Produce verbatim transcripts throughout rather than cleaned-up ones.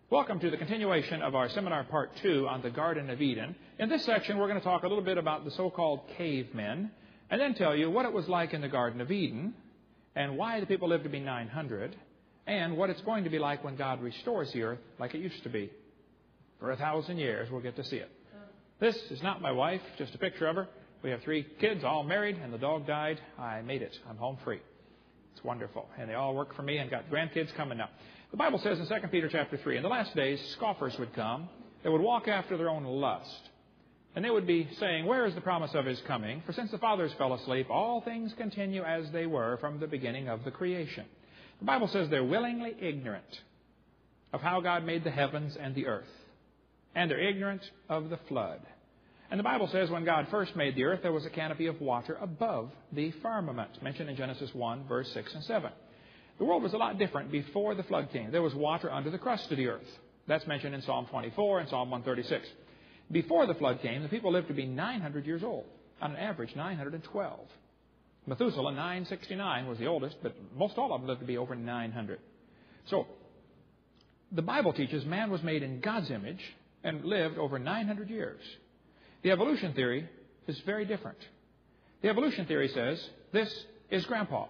Welcome to the continuation of our seminar part two on the Garden of Eden. In this section, we're going to talk a little bit about the so-called cavemen, and then tell you what it was like in the Garden of Eden, and why the people lived to be nine hundred, and what it's going to be like when God restores the earth like it used to be. For a thousand years, we'll get to see it. This is not my wife, just a picture of her. We have three kids, all married, and the dog died. I made it. I'm home free. It's wonderful. And they all work for me and got grandkids coming now. The Bible says in Second Peter chapter three, in the last days, scoffers would come. They would walk after their own lust. And they would be saying, where is the promise of His coming? For since the fathers fell asleep, all things continue as they were from the beginning of the creation. The Bible says they're willingly ignorant of how God made the heavens and the earth. And they're ignorant of the flood. And the Bible says when God first made the earth, there was a canopy of water above the firmament, mentioned in Genesis one, verse six and seven. The world was a lot different before the flood came. There was water under the crust of the earth. That's mentioned in Psalm twenty-four and Psalm one thirty-six. Before the flood came, the people lived to be nine hundred years old, on an average nine hundred twelve. Methuselah, nine sixty-nine, was the oldest, but most all of them lived to be over nine hundred. So, the Bible teaches man was made in God's image and lived over nine hundred years. The evolution theory is very different. The evolution theory says, this is Grandpa.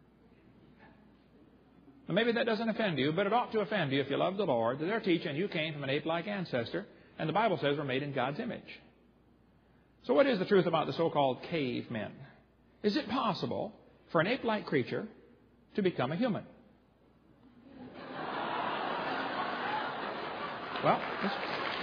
Now, maybe that doesn't offend you, but it ought to offend you if you love the Lord, that they're teaching you came from an ape-like ancestor, and the Bible says we're made in God's image. So what is the truth about the so-called cavemen? Is it possible for an ape-like creature to become a human? Well, let's,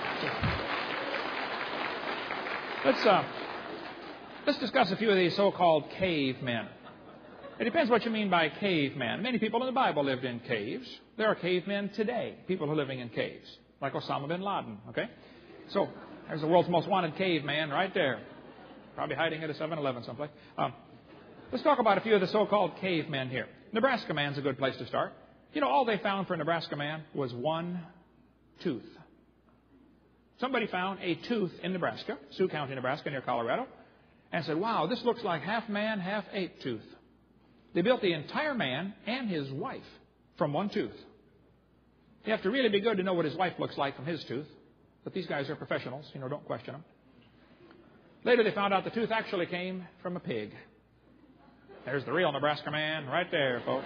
let's, uh, let's discuss a few of these so-called cavemen. It depends what you mean by caveman. Many people in the Bible lived in caves. There are cavemen today, people who are living in caves, like Osama bin Laden, okay? So, there's the world's most wanted caveman right there, probably hiding at a seven eleven someplace. Um, let's talk about a few of the so-called cavemen here. Nebraska man's a good place to start. You know, all they found for a Nebraska man was one tooth. Somebody found a tooth in Nebraska, Sioux County, Nebraska, near Colorado, and said, wow, this looks like half man, half ape tooth. They built the entire man and his wife from one tooth. You have to really be good to know what his wife looks like from his tooth. But these guys are professionals, you know, don't question them. Later they found out the tooth actually came from a pig. There's the real Nebraska man right there, folks.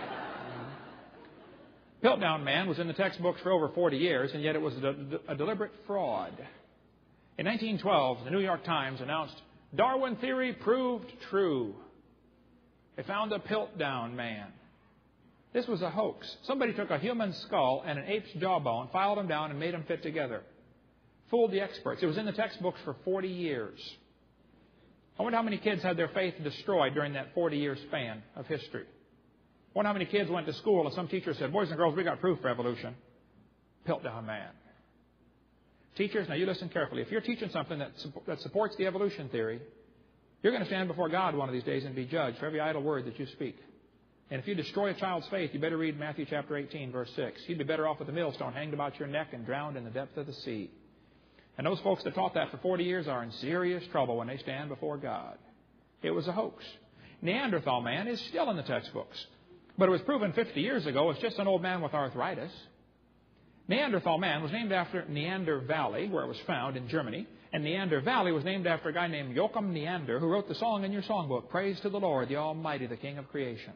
Piltdown man was in the textbooks for over forty years, and yet it was a, de- a deliberate fraud. In nineteen twelve, the New York Times announced, Darwin theory proved true. They found a Piltdown man. This was a hoax. Somebody took a human skull and an ape's jawbone, filed them down, and made them fit together. Fooled the experts. It was in the textbooks for forty years. I wonder how many kids had their faith destroyed during that forty-year span of history. I wonder how many kids went to school and some teacher said, boys and girls, we got proof for evolution. Piltdown man. Teachers, now you listen carefully. If you're teaching something that, that supports the evolution theory, you're going to stand before God one of these days and be judged for every idle word that you speak. And if you destroy a child's faith, you better read Matthew chapter eighteen, verse six. You'd be better off with a millstone hanged about your neck and drowned in the depth of the sea. And those folks that taught that for forty years are in serious trouble when they stand before God. It was a hoax. Neanderthal man is still in the textbooks. But it was proven fifty years ago it's just an old man with arthritis. Neanderthal man was named after Neander Valley, where it was found in Germany. And Neander Valley was named after a guy named Joachim Neander, who wrote the song in your songbook, Praise to the Lord, the Almighty, the King of Creation.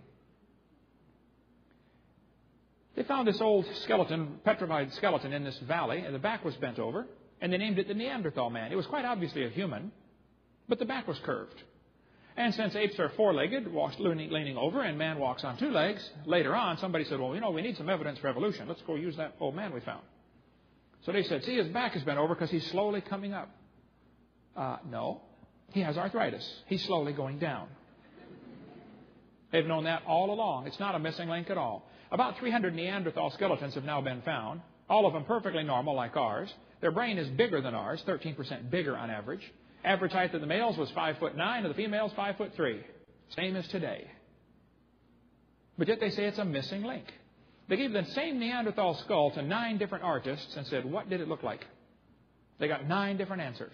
They found this old skeleton, petrified skeleton in this valley, and the back was bent over, and they named it the Neanderthal man. It was quite obviously a human, but the back was curved. And since apes are four-legged, walks leaning, leaning over, and man walks on two legs, later on somebody said, well, you know, we need some evidence for evolution. Let's go use that old man we found. So they said, see, his back is bent over because he's slowly coming up. Uh, no, he has arthritis. He's slowly going down. They've known that all along. It's not a missing link at all. About three hundred Neanderthal skeletons have now been found, all of them perfectly normal like ours. Their brain is bigger than ours, thirteen percent bigger on average. Average height of the males was five foot nine, and the females five foot three. Same as today. But yet they say it's a missing link. They gave the same Neanderthal skull to nine different artists and said, what did it look like? They got nine different answers.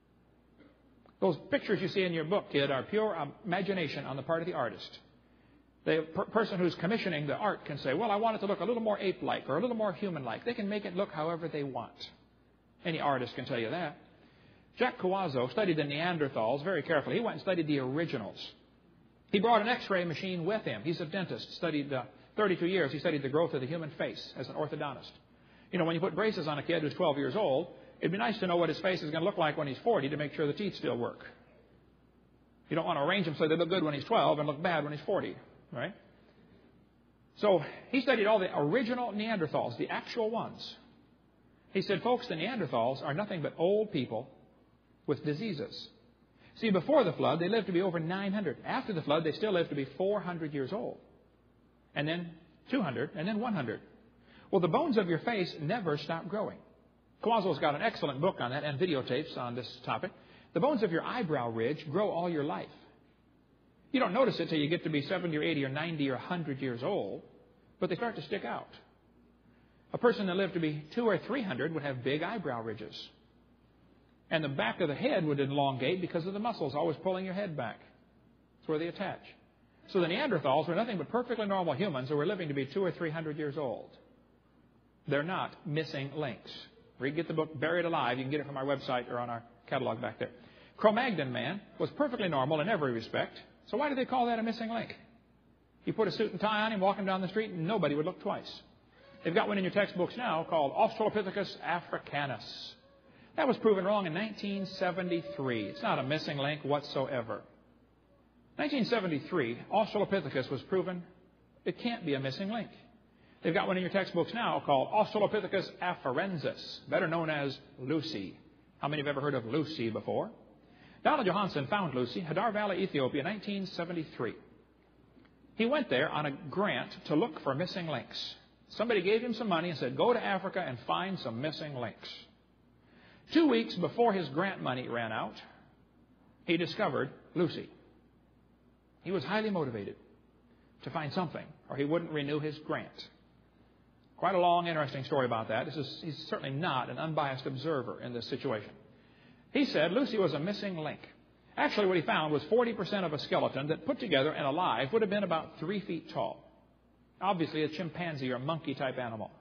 Those pictures you see in your book, kid, are pure imagination on the part of the artist. The per- person who's commissioning the art can say, well, I want it to look a little more ape-like or a little more human-like. They can make it look however they want. Any artist can tell you that. Jack Coazzo studied the Neanderthals very carefully. He went and studied the originals. He brought an X-ray machine with him. He's a dentist, studied uh, thirty-two years. He studied the growth of the human face as an orthodontist. You know, when you put braces on a kid who's twelve years old, it'd be nice to know what his face is going to look like when he's forty to make sure the teeth still work. You don't want to arrange them so they look good when he's twelve and look bad when he's forty, right? So he studied all the original Neanderthals, the actual ones. He said, folks, the Neanderthals are nothing but old people with diseases. See, before the flood, they lived to be over nine hundred. After the flood, they still lived to be four hundred years old. And then two hundred, and then one hundred. Well, the bones of your face never stop growing. Coazzo's got an excellent book on that and videotapes on this topic. The bones of your eyebrow ridge grow all your life. You don't notice it till you get to be seventy or eighty or ninety or one hundred years old, but they start to stick out. A person that lived to be two or three hundred would have big eyebrow ridges. And the back of the head would elongate because of the muscles always pulling your head back. That's where they attach. So the Neanderthals were nothing but perfectly normal humans who were living to be two or three hundred years old. They're not missing links. Read, get the book Buried Alive. You can get it from our website or on our catalog back there. Cro-Magnon man was perfectly normal in every respect. So why do they call that a missing link? You put a suit and tie on him walking down the street and nobody would look twice. They've got one in your textbooks now called Australopithecus africanus. That was proven wrong in nineteen seventy-three. It's not a missing link whatsoever. nineteen seventy-three, Australopithecus was proven it can't be a missing link. They've got one in your textbooks now called Australopithecus afarensis, better known as Lucy. How many have ever heard of Lucy before? Donald Johanson found Lucy, Hadar Valley, Ethiopia, nineteen seventy-three. He went there on a grant to look for missing links. Somebody gave him some money and said, go to Africa and find some missing links. Two weeks before his grant money ran out, he discovered Lucy. He was highly motivated to find something, or he wouldn't renew his grant. Quite a long, interesting story about that. This is, he's certainly not an unbiased observer in this situation. He said Lucy was a missing link. Actually, what he found was forty percent of a skeleton that put together and alive would have been about three feet tall. Obviously a chimpanzee or monkey-type animal.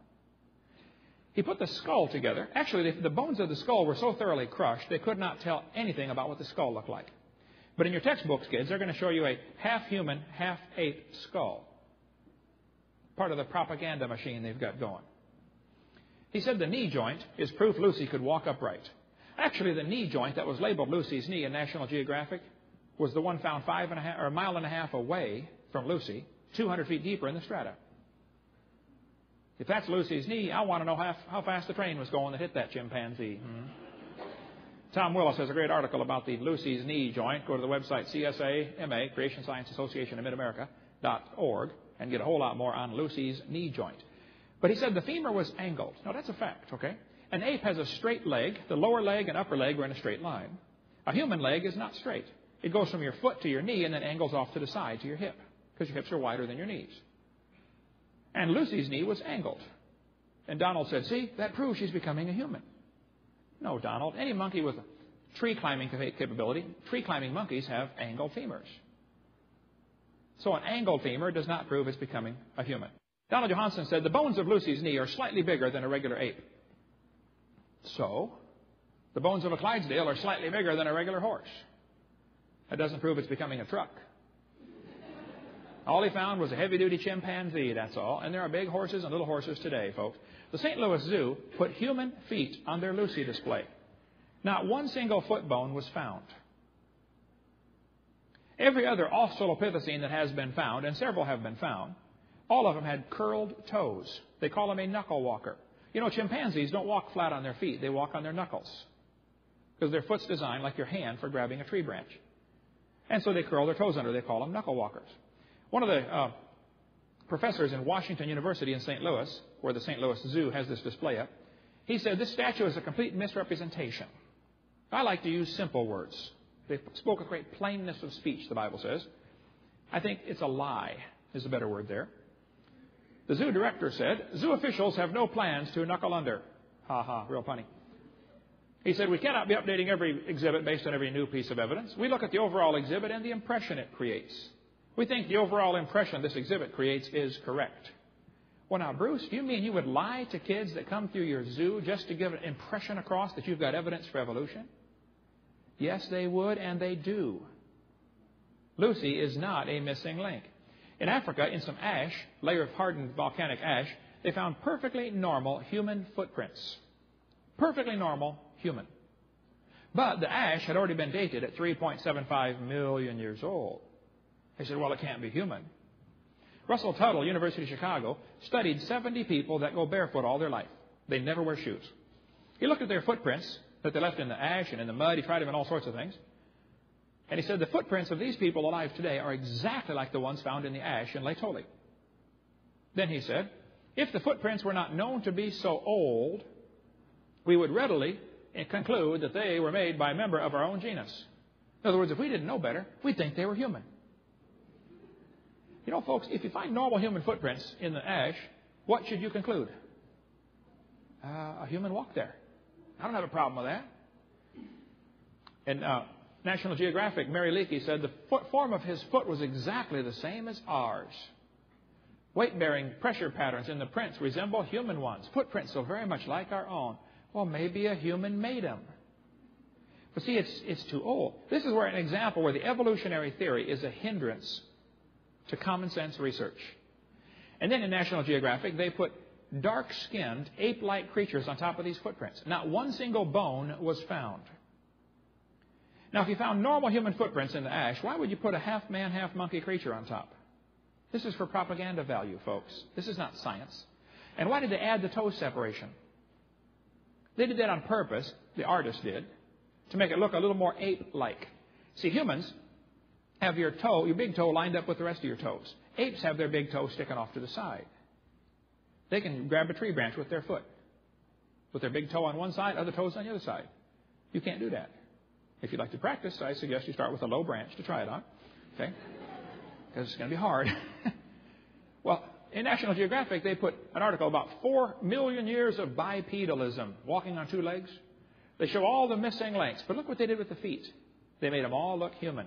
He put the skull together. Actually, the bones of the skull were so thoroughly crushed, they could not tell anything about what the skull looked like. But in your textbooks, kids, they're going to show you a half-human, half-ape skull. Part of the propaganda machine they've got going. He said the knee joint is proof Lucy could walk upright. Actually, the knee joint that was labeled Lucy's knee in National Geographic was the one found five and a half, or a mile and a half away from Lucy, two hundred feet deeper in the strata. If that's Lucy's knee, I want to know how, how fast the train was going that hit that chimpanzee. Hmm. Tom Willis has a great article about the Lucy's knee joint. Go to the website C S A M A, Creation Science Association of Mid-America, dot org, and get a whole lot more on Lucy's knee joint. But he said the femur was angled. Now, that's a fact, okay? An ape has a straight leg. The lower leg and upper leg are in a straight line. A human leg is not straight. It goes from your foot to your knee and then angles off to the side to your hip, because your hips are wider than your knees. And Lucy's knee was angled. And Donald said, see, that proves she's becoming a human. No, Donald. Any monkey with a tree climbing capability, tree climbing monkeys have angled femurs. So an angled femur does not prove it's becoming a human. Donald Johanson said the bones of Lucy's knee are slightly bigger than a regular ape. So the bones of a Clydesdale are slightly bigger than a regular horse. That doesn't prove it's becoming a truck. All he found was a heavy-duty chimpanzee, that's all. And there are big horses and little horses today, folks. The Saint Louis Zoo put human feet on their Lucy display. Not one single foot bone was found. Every other Australopithecine that has been found, and several have been found, all of them had curled toes. They call them a knuckle walker. You know, chimpanzees don't walk flat on their feet. They walk on their knuckles, because their foot's designed like your hand for grabbing a tree branch. And so they curl their toes under. They call them knuckle walkers. One of the uh, professors in Washington University in Saint Louis, where the Saint Louis Zoo has this display up, he said this statue is a complete misrepresentation. I like to use simple words. They spoke with great plainness of speech, the Bible says. I think it's a lie is a better word there. The zoo director said, zoo officials have no plans to knuckle under. Ha ha, real funny. He said, we cannot be updating every exhibit based on every new piece of evidence. We look at the overall exhibit and the impression it creates. We think the overall impression this exhibit creates is correct. Well, now, Bruce, do you mean you would lie to kids that come through your zoo just to give an impression across that you've got evidence for evolution? Yes, they would, and they do. Lucy is not a missing link. In Africa, in some ash, layer of hardened volcanic ash, they found perfectly normal human footprints. Perfectly normal human. But the ash had already been dated at three point seven five million years old. They said, well, it can't be human. Russell Tuttle, University of Chicago, studied seventy people that go barefoot all their life. They never wear shoes. He looked at their footprints that they left in the ash and in the mud. He tried them in all sorts of things. And he said the footprints of these people alive today are exactly like the ones found in the ash in Laetoli. Then he said, if the footprints were not known to be so old, we would readily conclude that they were made by a member of our own genus. In other words, if we didn't know better, we'd think they were human. You know, folks, if you find normal human footprints in the ash, what should you conclude? Uh, a human walked there. I don't have a problem with that. In uh, National Geographic, Mary Leakey said the foot form of his foot was exactly the same as ours. Weight-bearing pressure patterns in the prints resemble human ones. Footprints so very much like our own. Well, maybe a human made them. But see, it's, it's too old. This is where an example where the evolutionary theory is a hindrance to common sense research. And then in National Geographic, they put dark-skinned, ape-like creatures on top of these footprints. Not one single bone was found. Now, if you found normal human footprints in the ash, why would you put a half-man, half-monkey creature on top? This is for propaganda value, folks. This is not science. And why did they add the toe separation? They did that on purpose, the artist did, to make it look a little more ape-like. See, humans have your toe, your big toe lined up with the rest of your toes. Apes have their big toe sticking off to the side. They can grab a tree branch with their foot, with their big toe on one side, other toes on the other side. You can't do that. If you'd like to practice, I suggest you start with a low branch to try it on, okay? Because it's going to be hard. Well, in National Geographic, they put an article about four million years of bipedalism, walking on two legs. They show all the missing links. But look what they did with the feet. They made them all look human.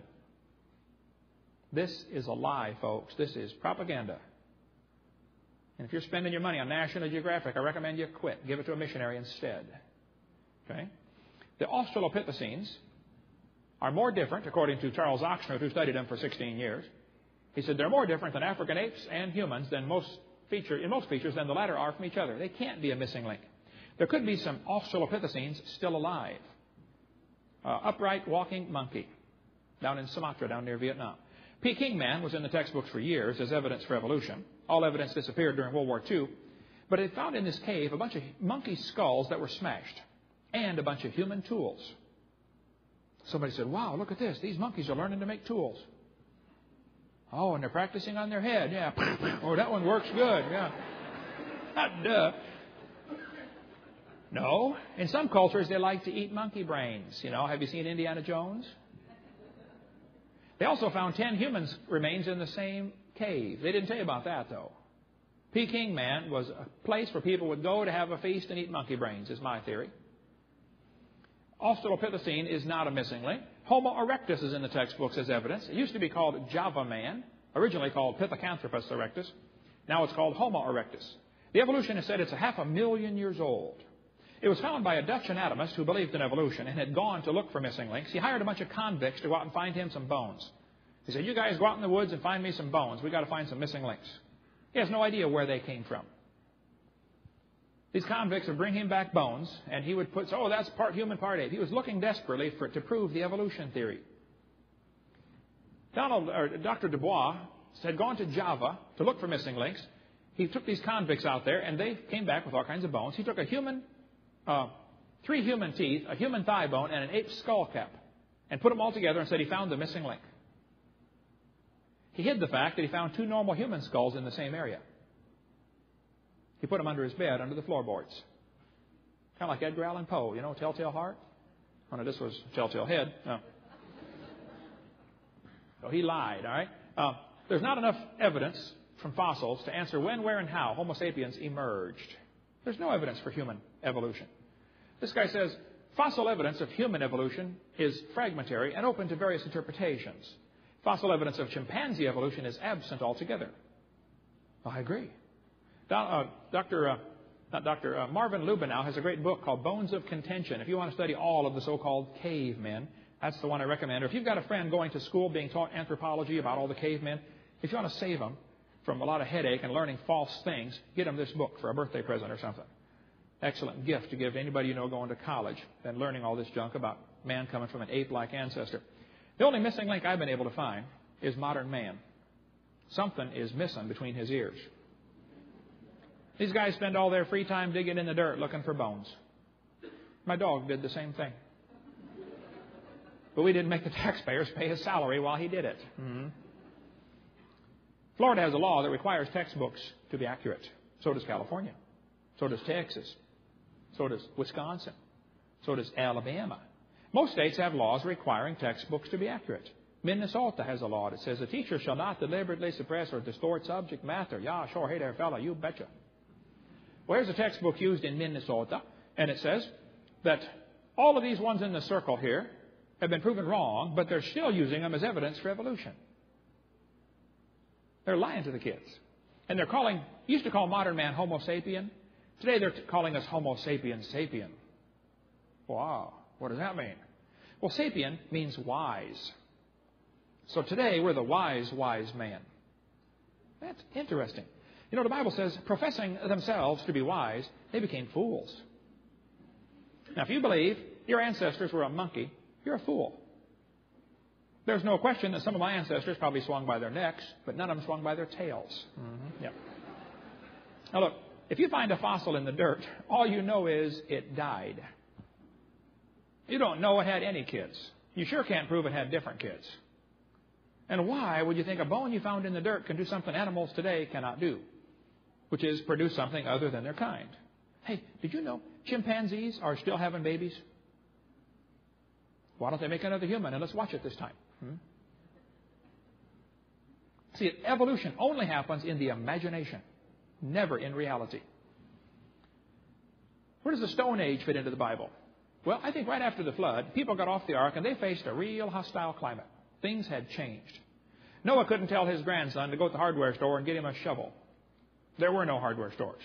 This is a lie, folks. This is propaganda. And if you're spending your money on National Geographic, I recommend you quit. Give it to a missionary instead. Okay? The Australopithecines are more different, according to Charles Oxnard, who studied them for sixteen years. He said they're more different than African apes and humans than most feature, in most features than the latter are from each other. They can't be a missing link. There could be some Australopithecines still alive. Uh, upright walking monkey down in Sumatra, down near Vietnam. Peking man was in the textbooks for years as evidence for evolution. All evidence disappeared during World War Two. But it found in this cave a bunch of monkey skulls that were smashed and a bunch of human tools. Somebody said, wow, look at this. These monkeys are learning to make tools. Oh, and they're practicing on their head. Yeah. Oh, that one works good. Yeah. Duh. No. In some cultures, they like to eat monkey brains. You know, have you seen Indiana Jones? They also found ten human remains in the same cave. They didn't tell you about that, though. Peking man was a place where people would go to have a feast and eat monkey brains, is my theory. Australopithecine is not a missing link. Homo erectus is in the textbooks as evidence. It used to be called Java man, originally called Pithecanthropus erectus. Now it's called Homo erectus. The evolutionist said it's a half a million years old. It was found by a Dutch anatomist who believed in evolution and had gone to look for missing links. He hired a bunch of convicts to go out and find him some bones. He said, you guys go out in the woods and find me some bones. We've got to find some missing links. He has no idea where they came from. These convicts would bring him back bones, and he would put, oh, that's part human, part ape. He was looking desperately for to prove the evolution theory. Donald, or Doctor Dubois had gone to Java to look for missing links. He took these convicts out there, and they came back with all kinds of bones. He took a human, uh, three human teeth, a human thigh bone, and an ape's skull cap, and put them all together and said he found the missing link. He hid the fact that he found two normal human skulls in the same area. He put them under his bed, under the floorboards. Kind of like Edgar Allan Poe, you know, Telltale Heart? Oh, no, this was Telltale Head. No. So he lied, all right? Uh, there's not enough evidence from fossils to answer when, where, and how Homo sapiens emerged. There's no evidence for human evolution. This guy says fossil evidence of human evolution is fragmentary and open to various interpretations. Fossil evidence of chimpanzee evolution is absent altogether. I agree. Do, uh, Doctor Uh, not Doctor Uh, Marvin Lubenow has a great book called Bones of Contention. If you want to study all of the so-called cavemen, that's the one I recommend. Or if you've got a friend going to school being taught anthropology about all the cavemen, if you want to save them from a lot of headache and learning false things, get them this book for a birthday present or something. Excellent gift to give to anybody you know going to college and learning all this junk about man coming from an ape-like ancestor. The only missing link I've been able to find is modern man. Something is missing between his ears. These guys spend all their free time digging in the dirt looking for bones. My dog did the same thing. But we didn't make the taxpayers pay his salary while he did it. Mm-hmm. Florida has a law that requires textbooks to be accurate. So does California. So does Texas. So does Wisconsin. So does Alabama. Most states have laws requiring textbooks to be accurate. Minnesota has a law that says a teacher shall not deliberately suppress or distort subject matter. Yeah, sure. Hey there, fella, you betcha. Well, here's a textbook used in Minnesota, and it says that all of these ones in the circle here have been proven wrong, but they're still using them as evidence for evolution. They're lying to the kids. And they're calling, used to call modern man Homo sapien. Today they're calling us Homo sapiens sapien. Wow, what does that mean? Well, sapien means wise. So today we're the wise, wise man. That's interesting. You know, the Bible says, professing themselves to be wise, they became fools. Now, if you believe your ancestors were a monkey, you're a fool. There's no question that some of my ancestors probably swung by their necks, but none of them swung by their tails. Mm-hmm. Yep. Now, look, if you find a fossil in the dirt, all you know is it died. You don't know it had any kids. You sure can't prove it had different kids. And why would you think a bone you found in the dirt can do something animals today cannot do, which is produce something other than their kind? Hey, did you know chimpanzees are still having babies? Why don't they make another human? And let's watch it this time. Hmm? See, evolution only happens in the imagination, never in reality. Where does the Stone Age fit into the Bible? Well, I think right after the flood, people got off the ark and they faced a real hostile climate. Things had changed. Noah couldn't tell his grandson to go to the hardware store and get him a shovel. There were no hardware stores.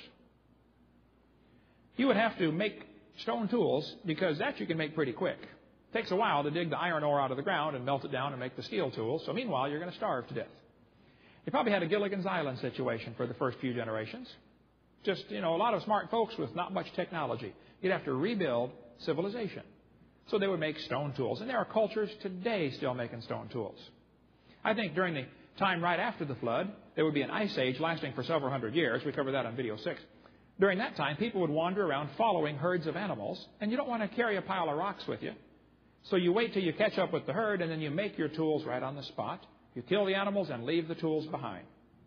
You would have to make stone tools because that you can make pretty quick. It takes a while to dig the iron ore out of the ground and melt it down and make the steel tools. So meanwhile, you're going to starve to death. You probably had a Gilligan's Island situation for the first few generations. Just, you know, a lot of smart folks with not much technology. You'd have to rebuild civilization. So they would make stone tools. And there are cultures today still making stone tools. I think during the time right after the flood, there would be an ice age lasting for several hundred years. We covered that on video six. During that time, people would wander around following herds of animals. And you don't want to carry a pile of rocks with you. So you wait till you catch up with the herd, and then you make your tools right on the spot. You kill the animals and leave the tools behind.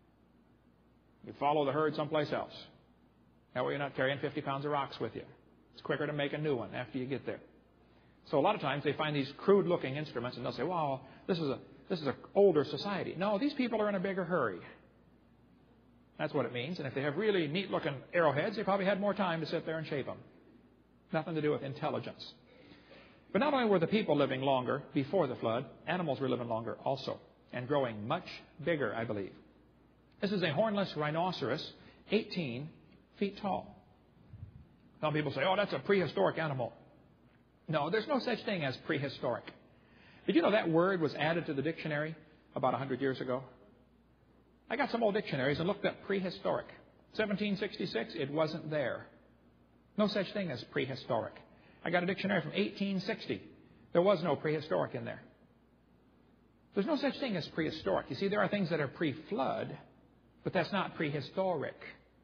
You follow the herd someplace else. That way you're not carrying fifty pounds of rocks with you. It's quicker to make a new one after you get there. So a lot of times they find these crude-looking instruments, and they'll say, "Wow, this is a this is an older society." No, these people are in a bigger hurry. That's what it means. And if they have really neat-looking arrowheads, they probably had more time to sit there and shape them. Nothing to do with intelligence. But not only were the people living longer before the flood, animals were living longer also, and growing much bigger, I believe. This is a hornless rhinoceros, eighteen feet tall. Some people say, "Oh, that's a prehistoric animal." No, there's no such thing as prehistoric. Did you know that word was added to the dictionary about one hundred years ago? I got some old dictionaries and looked up prehistoric. seventeen sixty-six, it wasn't there. No such thing as prehistoric. I got a dictionary from eighteen sixty. There was no prehistoric in there. There's no such thing as prehistoric. You see, there are things that are pre-flood, but that's not prehistoric.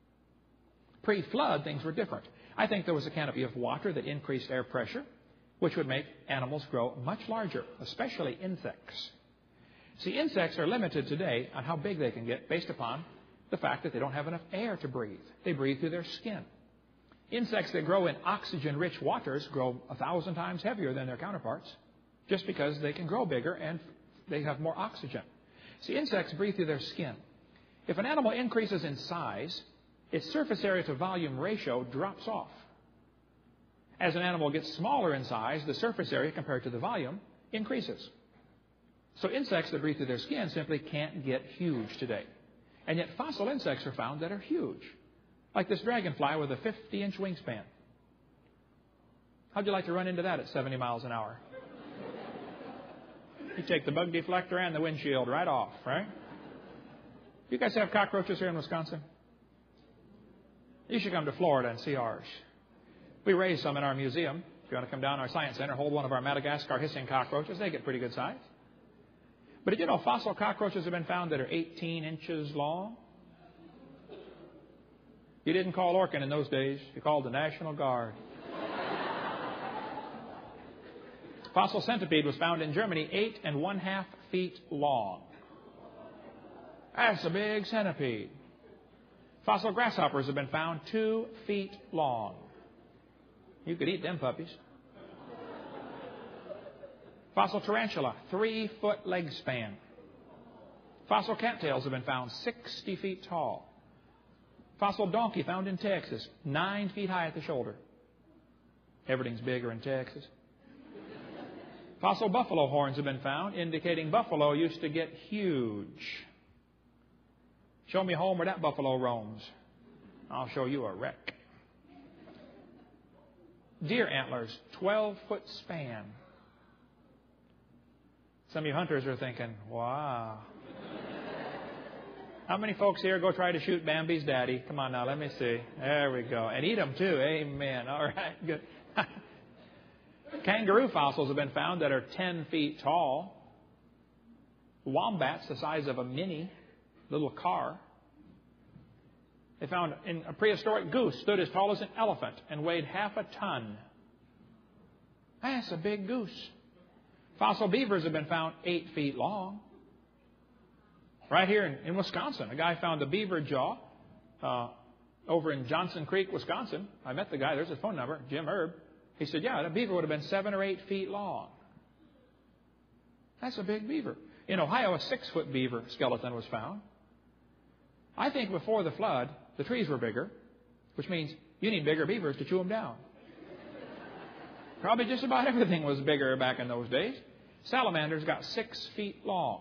Pre-flood, things were different. I think there was a canopy of water that increased air pressure, which would make animals grow much larger, especially insects. See, insects are limited today on how big they can get based upon the fact that they don't have enough air to breathe. They breathe through their skin. Insects that grow in oxygen-rich waters grow a thousand times heavier than their counterparts just because they can grow bigger and they have more oxygen. See, insects breathe through their skin. If an animal increases in size, its surface area to volume ratio drops off. As an animal gets smaller in size, the surface area compared to the volume increases. So insects that breathe through their skin simply can't get huge today. And yet fossil insects are found that are huge. Like this dragonfly with a fifty-inch wingspan. How'd you like to run into that at seventy miles an hour? You take the bug deflector and the windshield right off, right? You guys have cockroaches here in Wisconsin? You should come to Florida and see ours. We raise some in our museum. If you want to come down to our science center, hold one of our Madagascar hissing cockroaches. They get pretty good size. But did you know fossil cockroaches have been found that are eighteen inches long? You didn't call Orkin in those days. You called the National Guard. Fossil centipede was found in Germany, eight and one half feet long. That's a big centipede. Fossil grasshoppers have been found two feet long. You could eat them puppies. Fossil tarantula, three foot leg span. Fossil cattails have been found sixty feet tall. Fossil donkey found in Texas, nine feet high at the shoulder. Everything's bigger in Texas. Fossil buffalo horns have been found, indicating buffalo used to get huge. Show me a home where that buffalo roams. I'll show you a wreck. Deer antlers, twelve foot span. Some of you hunters are thinking, wow. How many folks here go try to shoot Bambi's daddy? Come on now, let me see. There we go. And eat them too. Amen. All right, good. Kangaroo fossils have been found that are ten feet tall. Wombats the size of a mini little car. They found in a prehistoric goose stood as tall as an elephant and weighed half a ton. That's a big goose. Fossil beavers have been found eight feet long. Right here in, in Wisconsin, a guy found a beaver jaw uh, over in Johnson Creek, Wisconsin. I met the guy. There's his phone number, Jim Erb. He said, yeah, that beaver would have been seven or eight feet long. That's a big beaver. In Ohio, a six-foot beaver skeleton was found. I think before the flood, the trees were bigger, which means you need bigger beavers to chew them down. Probably just about everything was bigger back in those days. Salamanders got six feet long.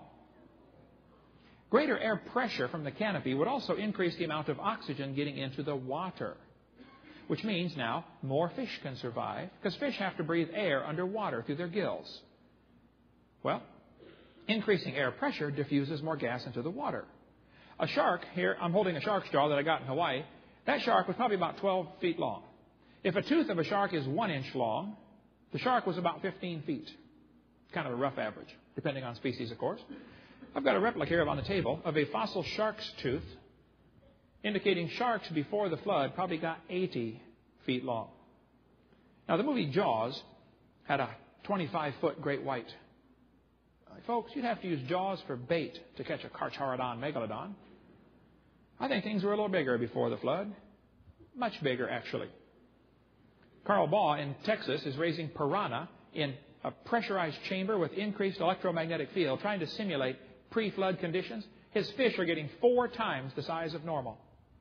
Greater air pressure from the canopy would also increase the amount of oxygen getting into the water, which means now more fish can survive because fish have to breathe air underwater through their gills. Well, increasing air pressure diffuses more gas into the water. A shark, here I'm holding a shark's jaw that I got in Hawaii. That shark was probably about twelve feet long. If a tooth of a shark is one inch long, the shark was about fifteen feet. Kind of a rough average, depending on species, of course. I've got a replica here on the table of a fossil shark's tooth, indicating sharks before the flood probably got eighty feet long. Now, the movie Jaws had a twenty-five foot great white. Uh, folks, you'd have to use Jaws for bait to catch a Carcharodon megalodon. I think things were a little bigger before the flood. Much bigger, actually. Carl Baugh in Texas is raising piranha in a pressurized chamber with increased electromagnetic field, trying to simulate pre-flood conditions. His fish are getting four times the size of normal.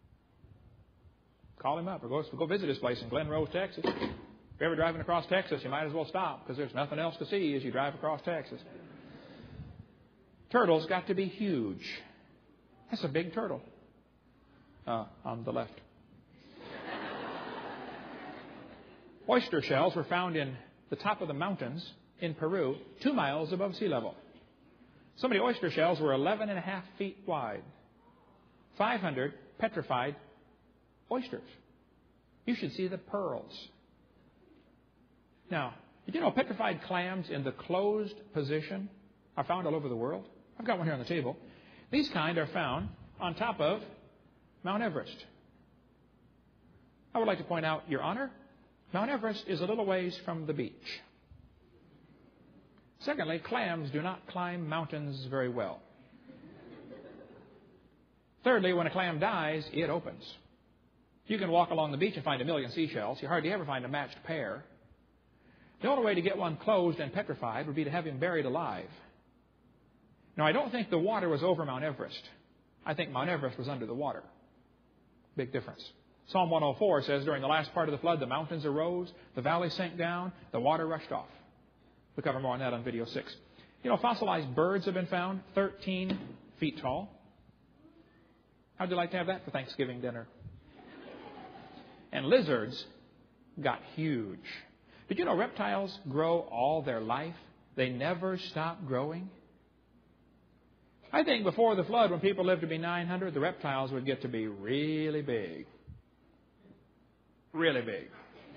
Call him up or go, go visit his place in Glen Rose, Texas. If you're ever driving across Texas, you might as well stop because there's nothing else to see as you drive across Texas. Turtles got to be huge. That's a big turtle. Uh, on the left. Oyster shells were found in the top of the mountains in Peru, two miles above sea level. So many oyster shells were eleven and a half feet wide. five hundred petrified oysters. You should see the pearls. Now, did you know petrified clams in the closed position are found all over the world? I've got one here on the table. These kind are found on top of Mount Everest. I would like to point out, Your Honor, Mount Everest is a little ways from the beach. Secondly, clams do not climb mountains very well. Thirdly, when a clam dies, it opens. You can walk along the beach and find a million seashells. You hardly ever find a matched pair. The only way to get one closed and petrified would be to have him buried alive. Now, I don't think the water was over Mount Everest. I think Mount Everest was under the water. Big difference. Psalm one oh four says, during the last part of the flood, the mountains arose, the valleys sank down, the water rushed off. We'll cover more on that on video six. You know, fossilized birds have been found thirteen feet tall. How'd you like to have that for Thanksgiving dinner? And lizards got huge. Did you know reptiles grow all their life? They never stop growing. I think before the flood, when people lived to be nine hundred, the reptiles would get to be really big. Really big.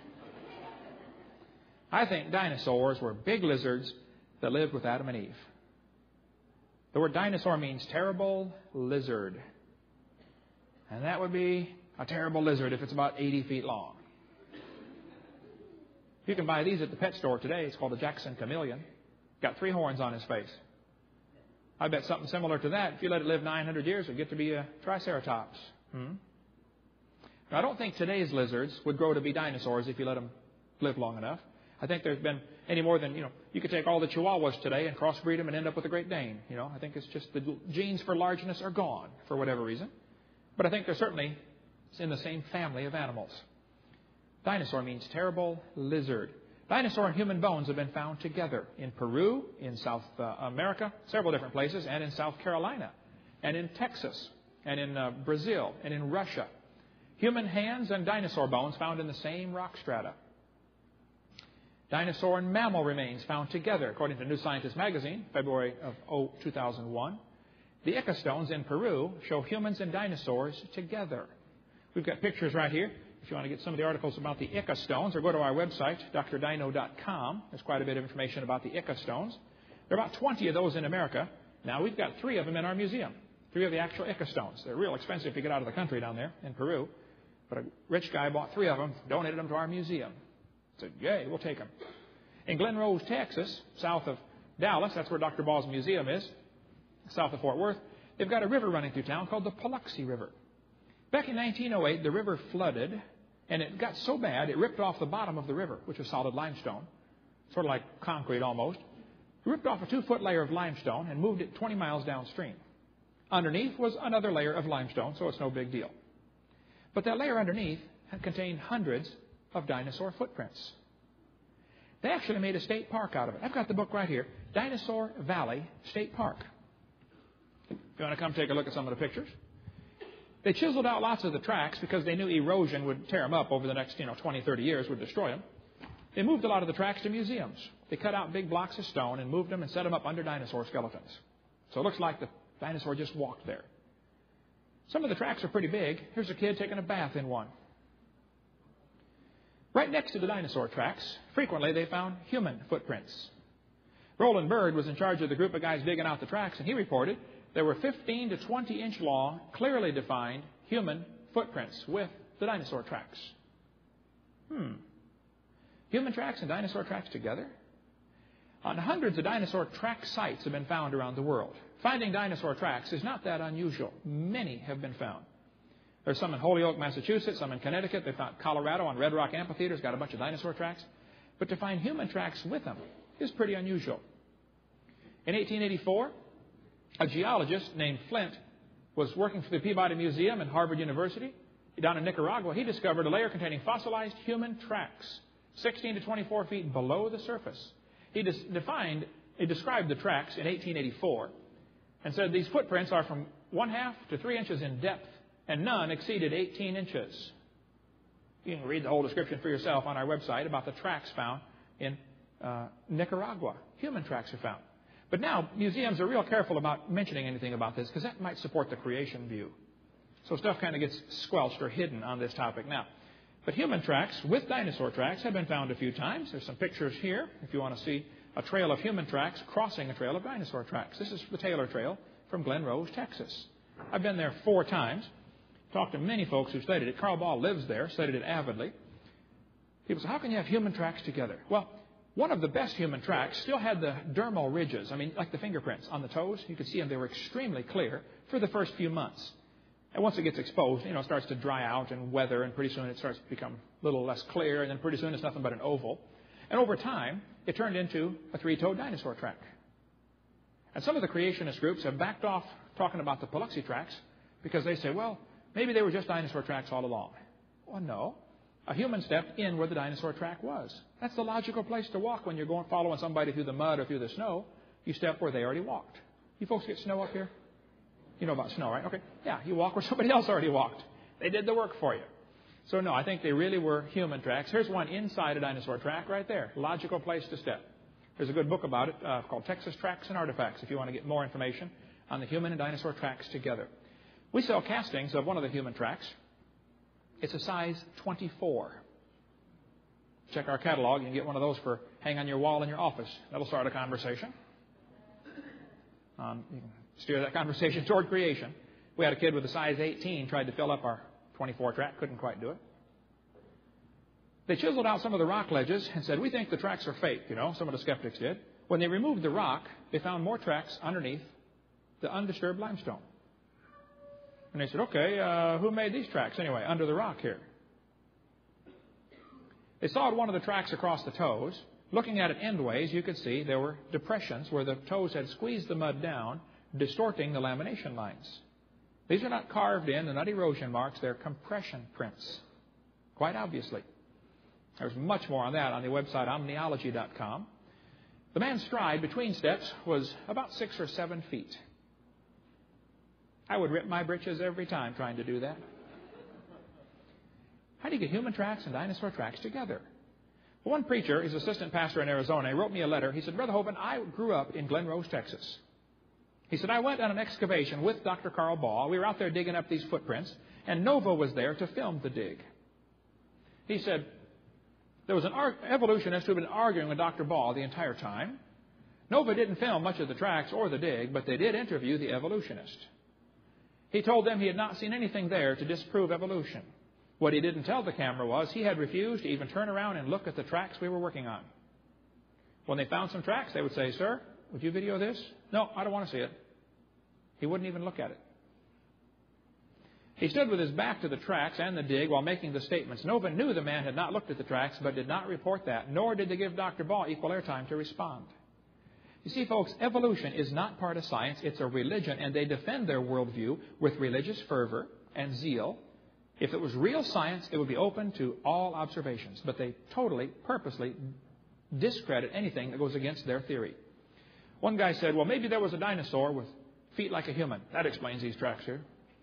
I think dinosaurs were big lizards that lived with Adam and Eve. The word dinosaur means terrible lizard. And that would be a terrible lizard if it's about eighty feet long. You can buy these at the pet store today. It's called a Jackson chameleon. Got three horns on his face. I bet something similar to that, if you let it live nine hundred years, it would get to be a triceratops. Hmm? Now, I don't think today's lizards would grow to be dinosaurs if you let them live long enough. I think there's been any more than, you know, you could take all the Chihuahuas today and crossbreed them and end up with a Great Dane. You know, I think it's just the genes for largeness are gone for whatever reason. But I think they're certainly in the same family of animals. Dinosaur means terrible lizard. Dinosaur and human bones have been found together in Peru, in South uh, America, several different places, and in South Carolina, and in Texas, and in uh, Brazil, and in Russia. Human hands and dinosaur bones found in the same rock strata. Dinosaur and mammal remains found together, according to New Scientist magazine, February of two thousand one. The Ica stones in Peru show humans and dinosaurs together. We've got pictures right here. If you want to get some of the articles about the Ica stones, or go to our website, D R dino dot com. There's quite a bit of information about the Ica stones. There are about twenty of those in America. Now, we've got three of them in our museum, three of the actual Ica stones. They're real expensive to get out of the country down there in Peru. But a rich guy bought three of them, donated them to our museum. Said, yay, we'll take them. In Glen Rose, Texas, south of Dallas, that's where Doctor Ball's museum is, south of Fort Worth, they've got a river running through town called the Paluxy River. Back in nineteen oh eight, the river flooded, and it got so bad, it ripped off the bottom of the river, which was solid limestone, sort of like concrete almost. It ripped off a two-foot layer of limestone and moved it twenty miles downstream. Underneath was another layer of limestone, so it's no big deal. But that layer underneath had contained hundreds of dinosaur footprints. They actually made a state park out of it. I've got the book right here, Dinosaur Valley State Park. If you want to come take a look at some of the pictures. They chiseled out lots of the tracks because they knew erosion would tear them up over the next, you know, twenty, thirty years, would destroy them. They moved a lot of the tracks to museums. They cut out big blocks of stone and moved them and set them up under dinosaur skeletons. So it looks like the dinosaur just walked there. Some of the tracks are pretty big. Here's a kid taking a bath in one. Right next to the dinosaur tracks, frequently they found human footprints. Roland Bird was in charge of the group of guys digging out the tracks, and he reported there were fifteen to twenty inch long, clearly defined human footprints with the dinosaur tracks. Hmm. Human tracks and dinosaur tracks together? On hundreds of dinosaur track sites have been found around the world. Finding dinosaur tracks is not that unusual. Many have been found. There's some in Holyoke, Massachusetts, some in Connecticut. They found Colorado on Red Rock Amphitheater. It's got a bunch of dinosaur tracks. But to find human tracks with them is pretty unusual. In eighteen eighty-four, a geologist named Flint was working for the Peabody Museum and Harvard University. Down in Nicaragua, he discovered a layer containing fossilized human tracks, sixteen to twenty-four feet below the surface. He defined, he described the tracks in eighteen eighty-four and said these footprints are from one half to three inches in depth, and none exceeded eighteen inches. You can read the whole description for yourself on our website about the tracks found in uh, Nicaragua. Human tracks are found. But now, museums are real careful about mentioning anything about this because that might support the creation view. So stuff kind of gets squelched or hidden on this topic now. But human tracks with dinosaur tracks have been found a few times. There's some pictures here if you want to see a trail of human tracks crossing a trail of dinosaur tracks. This is the Taylor Trail from Glen Rose, Texas. I've been there four times. Talked to many folks who studied it. Carl Ball lives there, studied it avidly. People say, how can you have human tracks together? Well, one of the best human tracks still had the dermal ridges. I mean, like the fingerprints on the toes. You could see them. They were extremely clear for the first few months. And once it gets exposed, you know, it starts to dry out and weather, and pretty soon it starts to become a little less clear, and then pretty soon it's nothing but an oval. And over time, it turned into a three-toed dinosaur track. And some of the creationist groups have backed off talking about the Paluxy tracks because they say, well, maybe they were just dinosaur tracks all along. Well, no. A human stepped in where the dinosaur track was. That's the logical place to walk when you're going following somebody through the mud or through the snow. You step where they already walked. You folks get snow up here? You know about snow, right? Okay. Yeah, you walk where somebody else already walked. They did the work for you. So, no, I think they really were human tracks. Here's one inside a dinosaur track right there. Logical place to step. There's a good book about it uh, called Texas Tracks and Artifacts if you want to get more information on the human and dinosaur tracks together. We sell castings of one of the human tracks. It's a size twenty-four. Check our catalog. You can get one of those for hang on your wall in your office. That'll start a conversation. Um, you can steer that conversation toward creation. We had a kid with a size eighteen tried to fill up our twenty-four track. Couldn't quite do it. They chiseled out some of the rock ledges and said, we think the tracks are fake, you know, some of the skeptics did. When they removed the rock, they found more tracks underneath the undisturbed limestone. And they said, okay, uh, who made these tracks anyway, under the rock here? They sawed one of the tracks across the toes. Looking at it endways, you could see there were depressions where the toes had squeezed the mud down, distorting the lamination lines. These are not carved in, they're not erosion marks, they're compression prints, quite obviously. There's much more on that on the website omniology dot com. The man's stride between steps was about six or seven feet. I would rip my britches every time trying to do that. How do you get human tracks and dinosaur tracks together? Well, one preacher, he's assistant pastor in Arizona, he wrote me a letter. He said, Brother Hovind, I grew up in Glen Rose, Texas. He said, I went on an excavation with Doctor Carl Ball. We were out there digging up these footprints, and Nova was there to film the dig. He said, there was an evolutionist who had been arguing with Doctor Ball the entire time. Nova didn't film much of the tracks or the dig, but they did interview the evolutionist. He told them he had not seen anything there to disprove evolution. What he didn't tell the camera was he had refused to even turn around and look at the tracks we were working on. When they found some tracks, they would say, Sir, would you video this? No, I don't want to see it. He wouldn't even look at it. He stood with his back to the tracks and the dig while making the statements. Nova knew the man had not looked at the tracks, but did not report that, nor did they give Doctor Ball equal airtime to respond. You see, folks, evolution is not part of science. It's a religion, and they defend their worldview with religious fervor and zeal. If it was real science, it would be open to all observations, but they totally, purposely discredit anything that goes against their theory. One guy said, well, maybe there was a dinosaur with feet like a human. That explains these tracks here.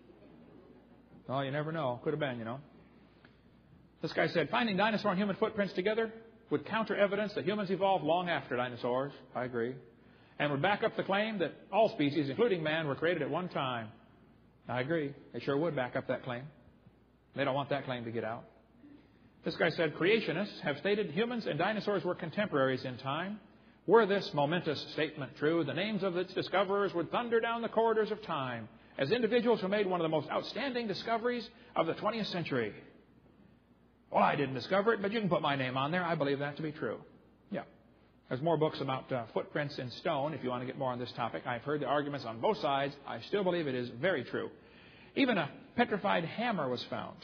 Oh, you never know. Could have been, you know. This guy said, finding dinosaur and human footprints together would counter evidence that humans evolved long after dinosaurs. I agree. And would back up the claim that all species, including man, were created at one time. I agree. They sure would back up that claim. They don't want that claim to get out. This guy said, creationists have stated humans and dinosaurs were contemporaries in time. Were this momentous statement true, the names of its discoverers would thunder down the corridors of time as individuals who made one of the most outstanding discoveries of the twentieth century. Well, I didn't discover it, but you can put my name on there. I believe that to be true. Yeah. There's more books about uh, footprints in stone if you want to get more on this topic. I've heard the arguments on both sides. I still believe it is very true. Even a petrified hammer was found.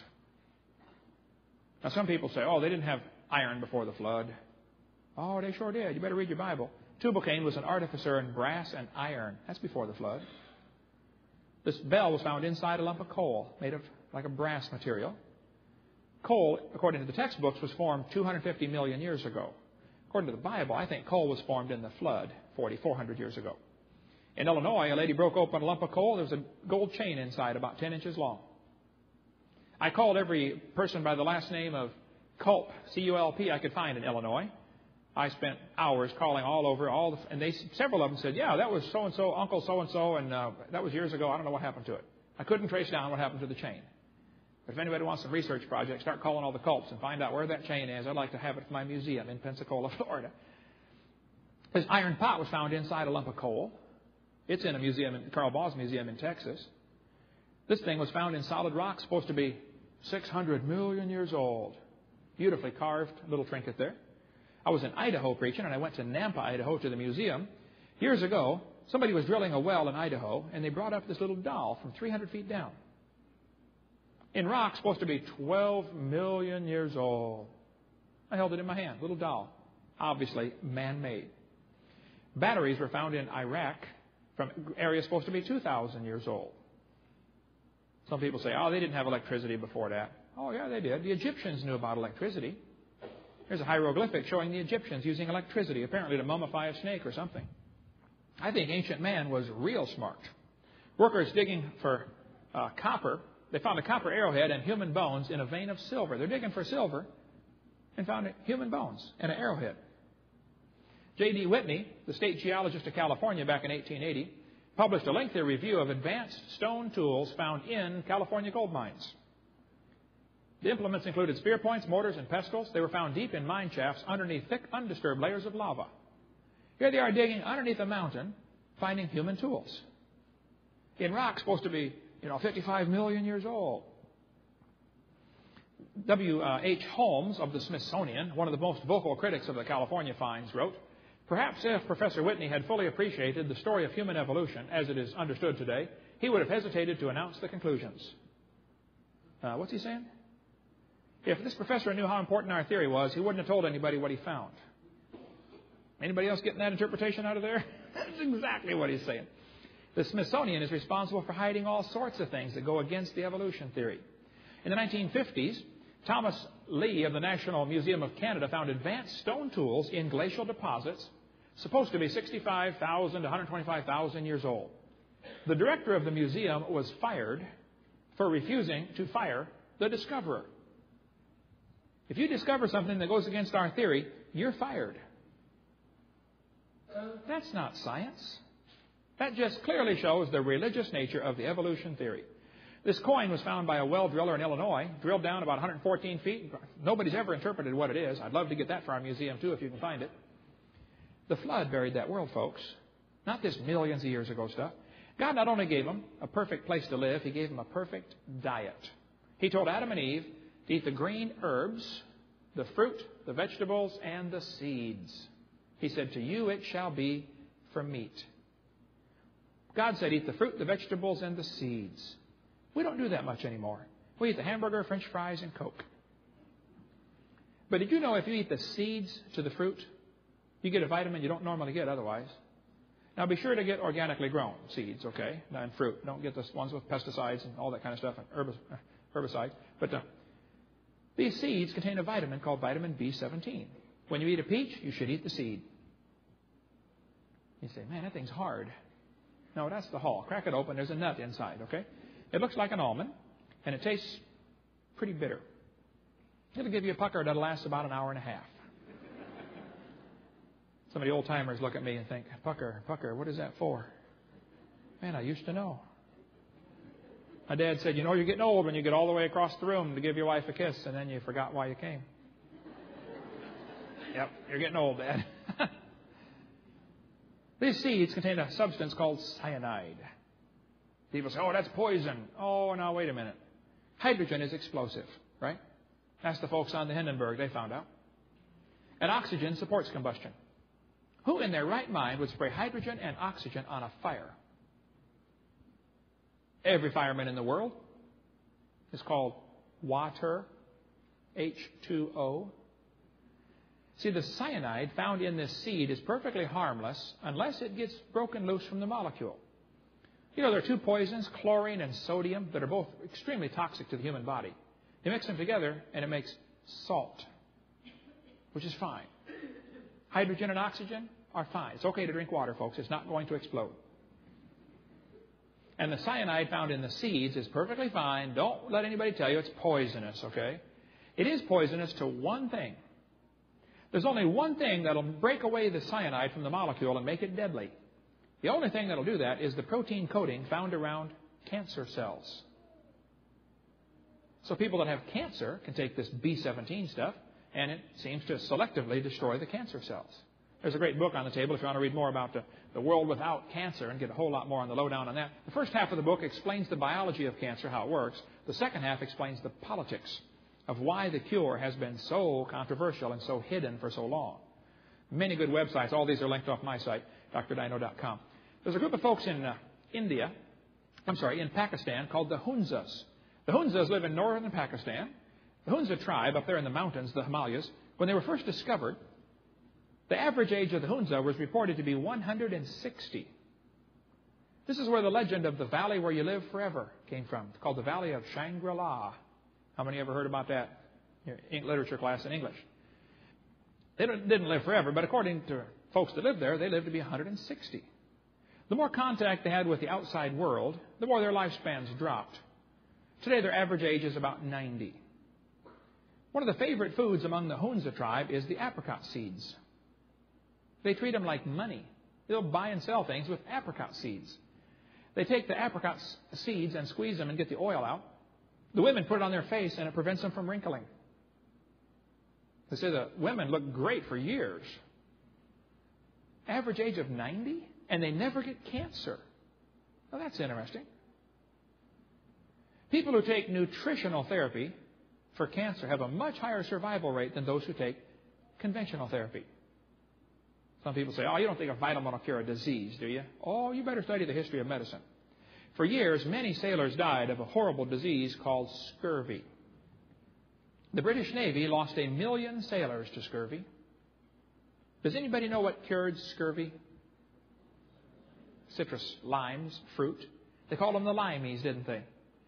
Now, some people say, oh, they didn't have iron before the flood. Oh, they sure did. You better read your Bible. Tubal-Cain was an artificer in brass and iron. That's before the flood. This bell was found inside a lump of coal made of like a brass material. Coal, according to the textbooks, was formed two hundred fifty million years ago. According to the Bible, I think coal was formed in the flood forty-four hundred years ago. In Illinois, a lady broke open a lump of coal. There was a gold chain inside about ten inches long. I called every person by the last name of Culp, C U L P, I could find in Illinois. I spent hours calling all over, all the, and they several of them said, yeah, that was so-and-so, Uncle so-and-so, and uh, that was years ago. I don't know what happened to it. I couldn't trace down what happened to the chain. But if anybody wants some research projects, start calling all the culps and find out where that chain is. I'd like to have it for my museum in Pensacola, Florida. This iron pot was found inside a lump of coal. It's in a museum, in Carl Ball's museum in Texas. This thing was found in solid rock, supposed to be six hundred million years old. Beautifully carved little trinket there. I was in Idaho preaching, and I went to Nampa, Idaho, to the museum. Years ago, somebody was drilling a well in Idaho, and they brought up this little doll from three hundred feet down. In rock, supposed to be twelve million years old. I held it in my hand, little doll, obviously man-made. Batteries were found in Iraq from areas supposed to be two thousand years old. Some people say, oh, they didn't have electricity before that. Oh, yeah, they did. The Egyptians knew about electricity. There's a hieroglyphic showing the Egyptians using electricity, apparently to mummify a snake or something. I think ancient man was real smart. Workers digging for uh, copper, they found a copper arrowhead and human bones in a vein of silver. They're digging for silver and found human bones and an arrowhead. J D Whitney, the state geologist of California back in eighteen eighty, published a lengthy review of advanced stone tools found in California gold mines. The implements included spear points, mortars, and pestles. They were found deep in mine shafts underneath thick, undisturbed layers of lava. Here they are digging underneath a mountain, finding human tools in rock supposed to be, you know, fifty-five million years old. W H Holmes of the Smithsonian, one of the most vocal critics of the California finds, wrote, "Perhaps if Professor Whitney had fully appreciated the story of human evolution as it is understood today, he would have hesitated to announce the conclusions." Uh, what's he saying? If this professor knew how important our theory was, he wouldn't have told anybody what he found. Anybody else getting that interpretation out of there? That's exactly what he's saying. The Smithsonian is responsible for hiding all sorts of things that go against the evolution theory. In the nineteen fifties, Thomas Lee of the National Museum of Canada found advanced stone tools in glacial deposits supposed to be sixty-five thousand to one hundred twenty-five thousand years old. The director of the museum was fired for refusing to fire the discoverer. If you discover something that goes against our theory, you're fired. That's not science. That just clearly shows the religious nature of the evolution theory. This coin was found by a well driller in Illinois, drilled down about one hundred fourteen feet. Nobody's ever interpreted what it is. I'd love to get that for our museum, too, if you can find it. The flood buried that world, folks. Not this millions of years ago stuff. God not only gave them a perfect place to live, He gave them a perfect diet. He told Adam and Eve to eat the green herbs, the fruit, the vegetables, and the seeds. He said, "To you it shall be for meat." God said, eat the fruit, the vegetables, and the seeds. We don't do that much anymore. We eat the hamburger, French fries, and Coke. But did you know if you eat the seeds to the fruit, you get a vitamin you don't normally get otherwise? Now, be sure to get organically grown seeds, okay, and fruit. Don't get the ones with pesticides and all that kind of stuff, and herbicides. But uh, these seeds contain a vitamin called vitamin B seventeen. When you eat a peach, you should eat the seed. You say, man, that thing's hard. No, that's the hull. Crack it open. There's a nut inside, okay? It looks like an almond, and it tastes pretty bitter. It'll give you a pucker that'll last about an hour and a half. Some of the old-timers look at me and think, pucker, pucker, what is that for? Man, I used to know. My dad said, you know, you're getting old when you get all the way across the room to give your wife a kiss, and then you forgot why you came. Yep, you're getting old, Dad. These seeds contain a substance called cyanide. People say, oh, that's poison. Oh, now, wait a minute. Hydrogen is explosive, right? Ask the folks on the Hindenburg. They found out. And oxygen supports combustion. Who in their right mind would spray hydrogen and oxygen on a fire? Every fireman in the world. It's called water, H two O. See, the cyanide found in this seed is perfectly harmless unless it gets broken loose from the molecule. You know, there are two poisons, chlorine and sodium, that are both extremely toxic to the human body. You mix them together, and it makes salt, which is fine. Hydrogen and oxygen are fine. It's okay to drink water, folks. It's not going to explode. And the cyanide found in the seeds is perfectly fine. Don't let anybody tell you it's poisonous, okay? It is poisonous to one thing. There's only one thing that'll break away the cyanide from the molecule and make it deadly. The only thing that'll do that is the protein coating found around cancer cells. So people that have cancer can take this B seventeen stuff, and it seems to selectively destroy the cancer cells. There's a great book on the table if you want to read more about the, the world without cancer and get a whole lot more on the lowdown on that. The first half of the book explains the biology of cancer, how it works. The second half explains the politics of why the cure has been so controversial and so hidden for so long. Many good websites. All these are linked off my site, D R Dino dot com. There's a group of folks in uh, India, I'm sorry, in Pakistan called the Hunzas. The Hunzas live in northern Pakistan. The Hunza tribe up there in the mountains, the Himalayas, when they were first discovered, the average age of the Hunza was reported to be one hundred sixty. This is where the legend of the valley where you live forever came from. It's called the Valley of Shangri-La. How many ever heard about that in literature class in English? They didn't live forever, but according to folks that lived there, they lived to be one hundred sixty. The more contact they had with the outside world, the more their lifespans dropped. Today, their average age is about ninety. One of the favorite foods among the Hunza tribe is the apricot seeds. They treat them like money. They'll buy and sell things with apricot seeds. They take the apricot seeds and squeeze them and get the oil out. The women put it on their face and it prevents them from wrinkling. They say the women look great for years. Average age of ninety, and they never get cancer. Well, that's interesting. People who take nutritional therapy for cancer have a much higher survival rate than those who take conventional therapy. Some people say, oh, you don't think a vitamin will cure a disease, do you? Oh, you better study the history of medicine. For years, many sailors died of a horrible disease called scurvy. The British Navy lost a million sailors to scurvy. Does anybody know what cured scurvy? Citrus, limes, fruit. They called them the limeys, didn't they?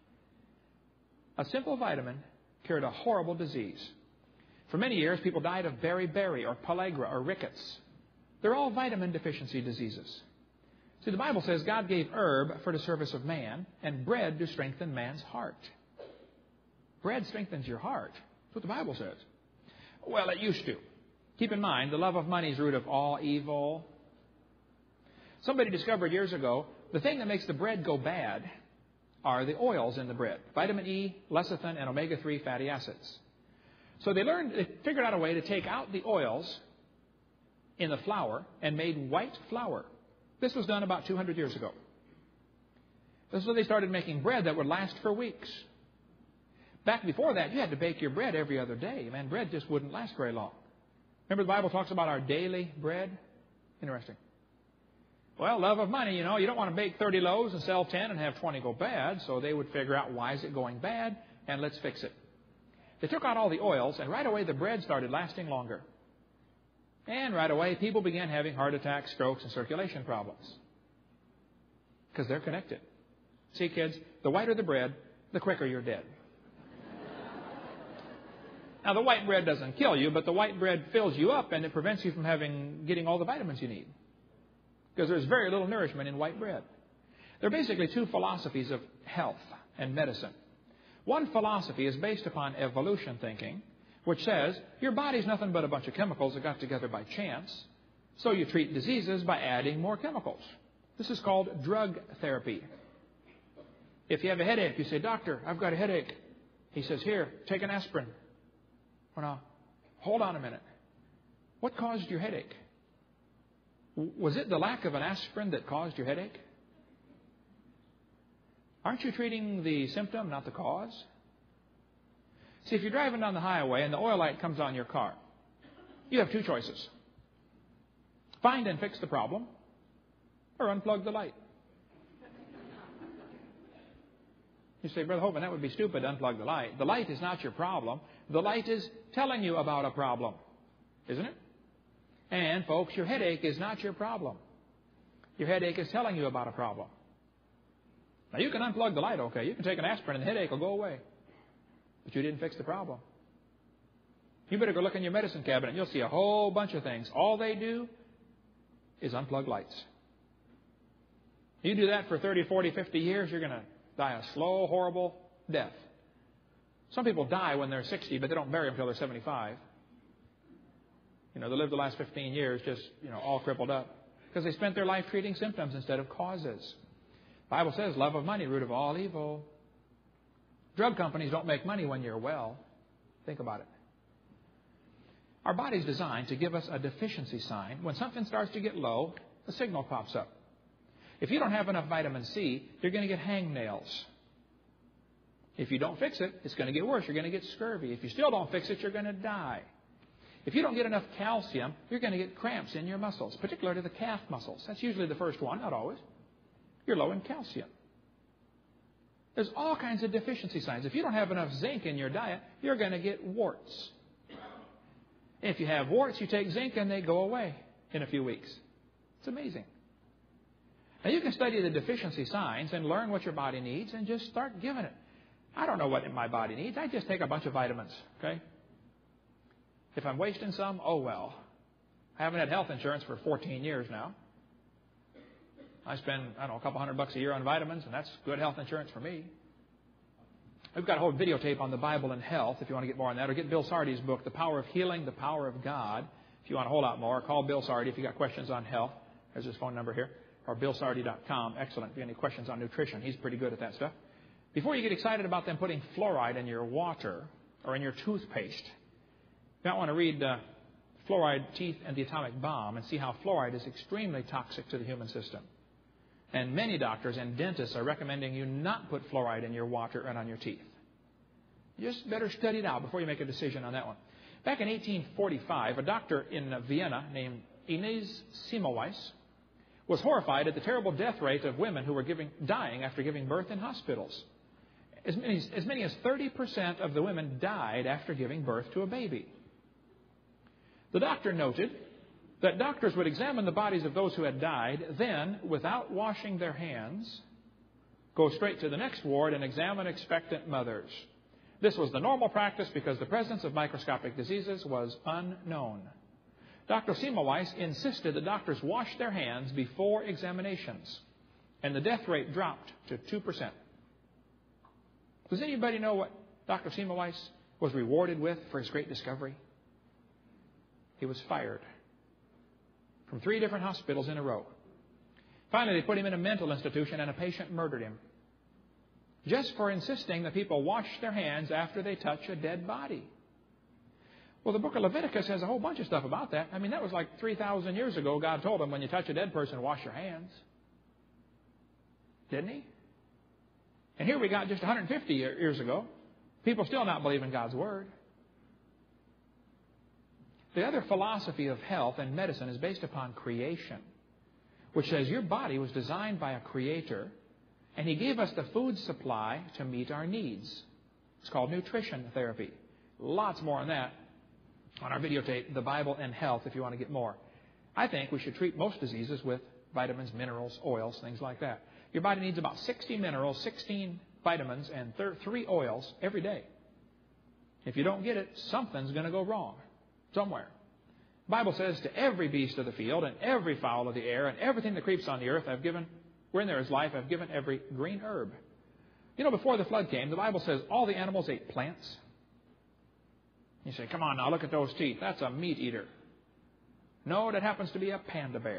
A simple vitamin cured a horrible disease. For many years, people died of beriberi or pellagra or rickets. They're all vitamin deficiency diseases. See, the Bible says God gave herb for the service of man and bread to strengthen man's heart. Bread strengthens your heart. That's what the Bible says. Well, it used to. Keep in mind, the love of money is the root of all evil. Somebody discovered years ago, the thing that makes the bread go bad are the oils in the bread. Vitamin E, lecithin, and omega three fatty acids. So they learned, they figured out a way to take out the oils in the flour and made white flour. This was done about two hundred years ago. This is when they started making bread that would last for weeks. Back before that, you had to bake your bread every other day. Man, bread just wouldn't last very long. Remember the Bible talks about our daily bread? Interesting. Well, love of money, you know, you don't want to bake thirty loaves and sell ten and have twenty go bad. So they would figure out, why is it going bad? And let's fix it. They took out all the oils, and right away the bread started lasting longer. And right away people began having heart attacks, strokes, and circulation problems. Because they're connected. See, kids, the whiter the bread, the quicker you're dead. Now, the white bread doesn't kill you, but the white bread fills you up, and it prevents you from having getting all the vitamins you need. Because there's very little nourishment in white bread. There are basically two philosophies of health and medicine. One philosophy is based upon evolution thinking, which says your body's nothing but a bunch of chemicals that got together by chance, so you treat diseases by adding more chemicals. This is called drug therapy. If you have a headache, you say, Doctor, I've got a headache. He says, here, take an aspirin. Well, now, hold on a minute. What caused your headache? Was it the lack of an aspirin that caused your headache? Aren't you treating the symptom, not the cause? See, if you're driving down the highway and the oil light comes on your car, you have two choices. Find and fix the problem, or unplug the light. You say, Brother Hovind, that would be stupid to unplug the light. The light is not your problem. The light is telling you about a problem, isn't it? And, folks, your headache is not your problem. Your headache is telling you about a problem. Now, you can unplug the light, okay. You can take an aspirin and the headache will go away. But you didn't fix the problem. You better go look in your medicine cabinet and you'll see a whole bunch of things. All they do is unplug lights. You do that for thirty, forty, fifty years, you're going to die a slow, horrible death. Some people die when they're sixty, but they don't bury them until they're seventy-five. You know, they live the last fifteen years just, you know, all crippled up. Because they spent their life treating symptoms instead of causes. The Bible says, love of money, root of all evil. Drug companies don't make money when you're well. Think about it. Our body's designed to give us a deficiency sign. When something starts to get low, a signal pops up. If you don't have enough vitamin C, you're going to get hangnails. If you don't fix it, it's going to get worse. You're going to get scurvy. If you still don't fix it, you're going to die. If you don't get enough calcium, you're going to get cramps in your muscles, particularly the calf muscles. That's usually the first one, not always. You're low in calcium. There's all kinds of deficiency signs. If you don't have enough zinc in your diet, you're going to get warts. If you have warts, you take zinc and they go away in a few weeks. It's amazing. Now, you can study the deficiency signs and learn what your body needs and just start giving it. I don't know what my body needs. I just take a bunch of vitamins, okay? If I'm wasting some, oh well. I haven't had health insurance for fourteen years now. I spend, I don't know, a couple hundred bucks a year on vitamins, and that's good health insurance for me. We've got a whole videotape on the Bible and health if you want to get more on that. Or get Bill Sardi's book, The Power of Healing, The Power of God. If you want a whole lot more, call Bill Sardi if you've got questions on health. There's his phone number here. Or bill sardi dot com. Excellent. If you have any questions on nutrition, he's pretty good at that stuff. Before you get excited about them putting fluoride in your water or in your toothpaste, you might want to read uh, Fluoride, Teeth, and the Atomic Bomb and see how fluoride is extremely toxic to the human system. And many doctors and dentists are recommending you not put fluoride in your water and on your teeth. You just better study it out before you make a decision on that one. Back in eighteen forty-five, a doctor in Vienna named Ines Semmelweis was horrified at the terrible death rate of women who were giving, dying after giving birth in hospitals. As many, as many as thirty percent of the women died after giving birth to a baby. The doctor noted that doctors would examine the bodies of those who had died, then, without washing their hands, go straight to the next ward and examine expectant mothers. This was the normal practice because the presence of microscopic diseases was unknown. Doctor Semmelweis insisted that doctors wash their hands before examinations, and the death rate dropped to two percent. Does anybody know what Doctor Semmelweis was rewarded with for his great discovery? He was fired from three different hospitals in a row. Finally, they put him in a mental institution, and a patient murdered him just for insisting that people wash their hands after they touch a dead body. Well, the book of Leviticus has a whole bunch of stuff about that. I mean, that was like three thousand years ago. God told them, when you touch a dead person, wash your hands. Didn't he? And here we got just one hundred fifty years ago, people still not believing God's Word. The other philosophy of health and medicine is based upon creation, which says your body was designed by a creator, and He gave us the food supply to meet our needs. It's called nutrition therapy. Lots more on that on our videotape, The Bible and Health, if you want to get more. I think we should treat most diseases with vitamins, minerals, oils, things like that. Your body needs about sixty minerals, sixteen vitamins, and three oils every day. If you don't get it, something's going to go wrong somewhere. The Bible says, to every beast of the field and every fowl of the air and everything that creeps on the earth, I've given, wherein there is life, I've given every green herb. You know, before the flood came, the Bible says all the animals ate plants. You say, come on now, look at those teeth. That's a meat eater. No, that happens to be a panda bear.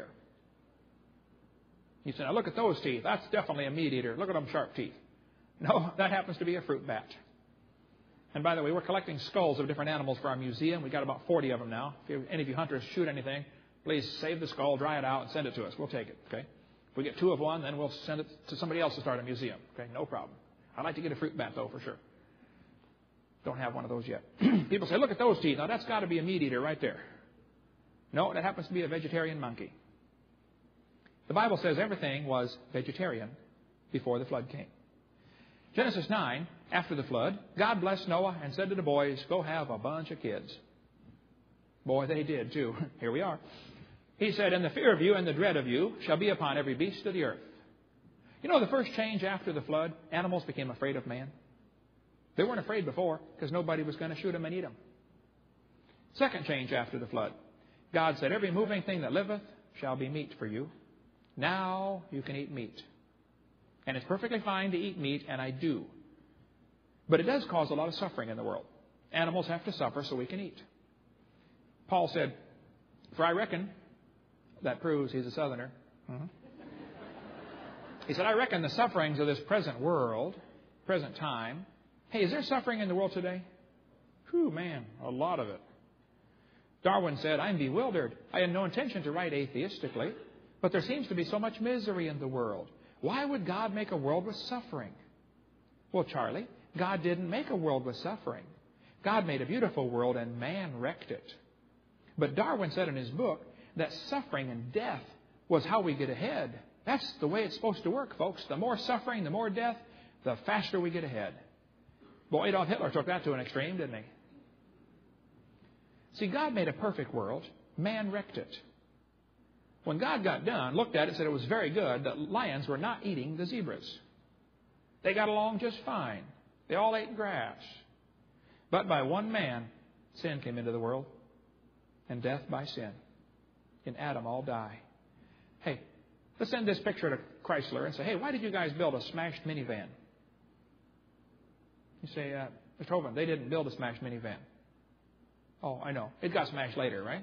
You say, now look at those teeth. That's definitely a meat eater. Look at them sharp teeth. No, that happens to be a fruit bat. And by the way, we're collecting skulls of different animals for our museum. We've got about forty of them now. If you, any of you hunters shoot anything, please save the skull, dry it out, and send it to us. We'll take it, okay? If we get two of one, then we'll send it to somebody else to start a museum. Okay, no problem. I'd like to get a fruit bat, though, for sure. Don't have one of those yet. People say, look at those teeth. Now, that's got to be a meat eater right there. No, that happens to be a vegetarian monkey. The Bible says everything was vegetarian before the flood came. Genesis nine, after the flood, God blessed Noah and said to the boys, go have a bunch of kids. Boy, they did, too. Here we are. He said, and the fear of you and the dread of you shall be upon every beast of the earth. You know, the first change after the flood, animals became afraid of man. They weren't afraid before because nobody was going to shoot them and eat them. Second change after the flood. God said, every moving thing that liveth shall be meat for you. Now you can eat meat. And it's perfectly fine to eat meat, and I do. But it does cause a lot of suffering in the world. Animals have to suffer so we can eat. Paul said, for I reckon, that proves he's a southerner. Mm-hmm. He said, I reckon the sufferings of this present world, present time. Hey, is there suffering in the world today? Whew, man, a lot of it. Darwin said, I'm bewildered. I had no intention to write atheistically, but there seems to be so much misery in the world. Why would God make a world with suffering? Well, Charlie, God didn't make a world with suffering. God made a beautiful world and man wrecked it. But Darwin said in his book that suffering and death was how we get ahead. That's the way it's supposed to work, folks. The more suffering, the more death, the faster we get ahead. Boy, Adolf Hitler took that to an extreme, didn't he? See, God made a perfect world. Man wrecked it. When God got done, looked at it, said it was very good that lions were not eating the zebras. They got along just fine. They all ate grass. But by one man, sin came into the world, and death by sin. In Adam all die. Hey, Let's send this picture to Chrysler and say, hey, why did you guys build a smashed minivan? You say, uh, Mister Hovind, they didn't build a smashed minivan. Oh, I know. It got smashed later, right?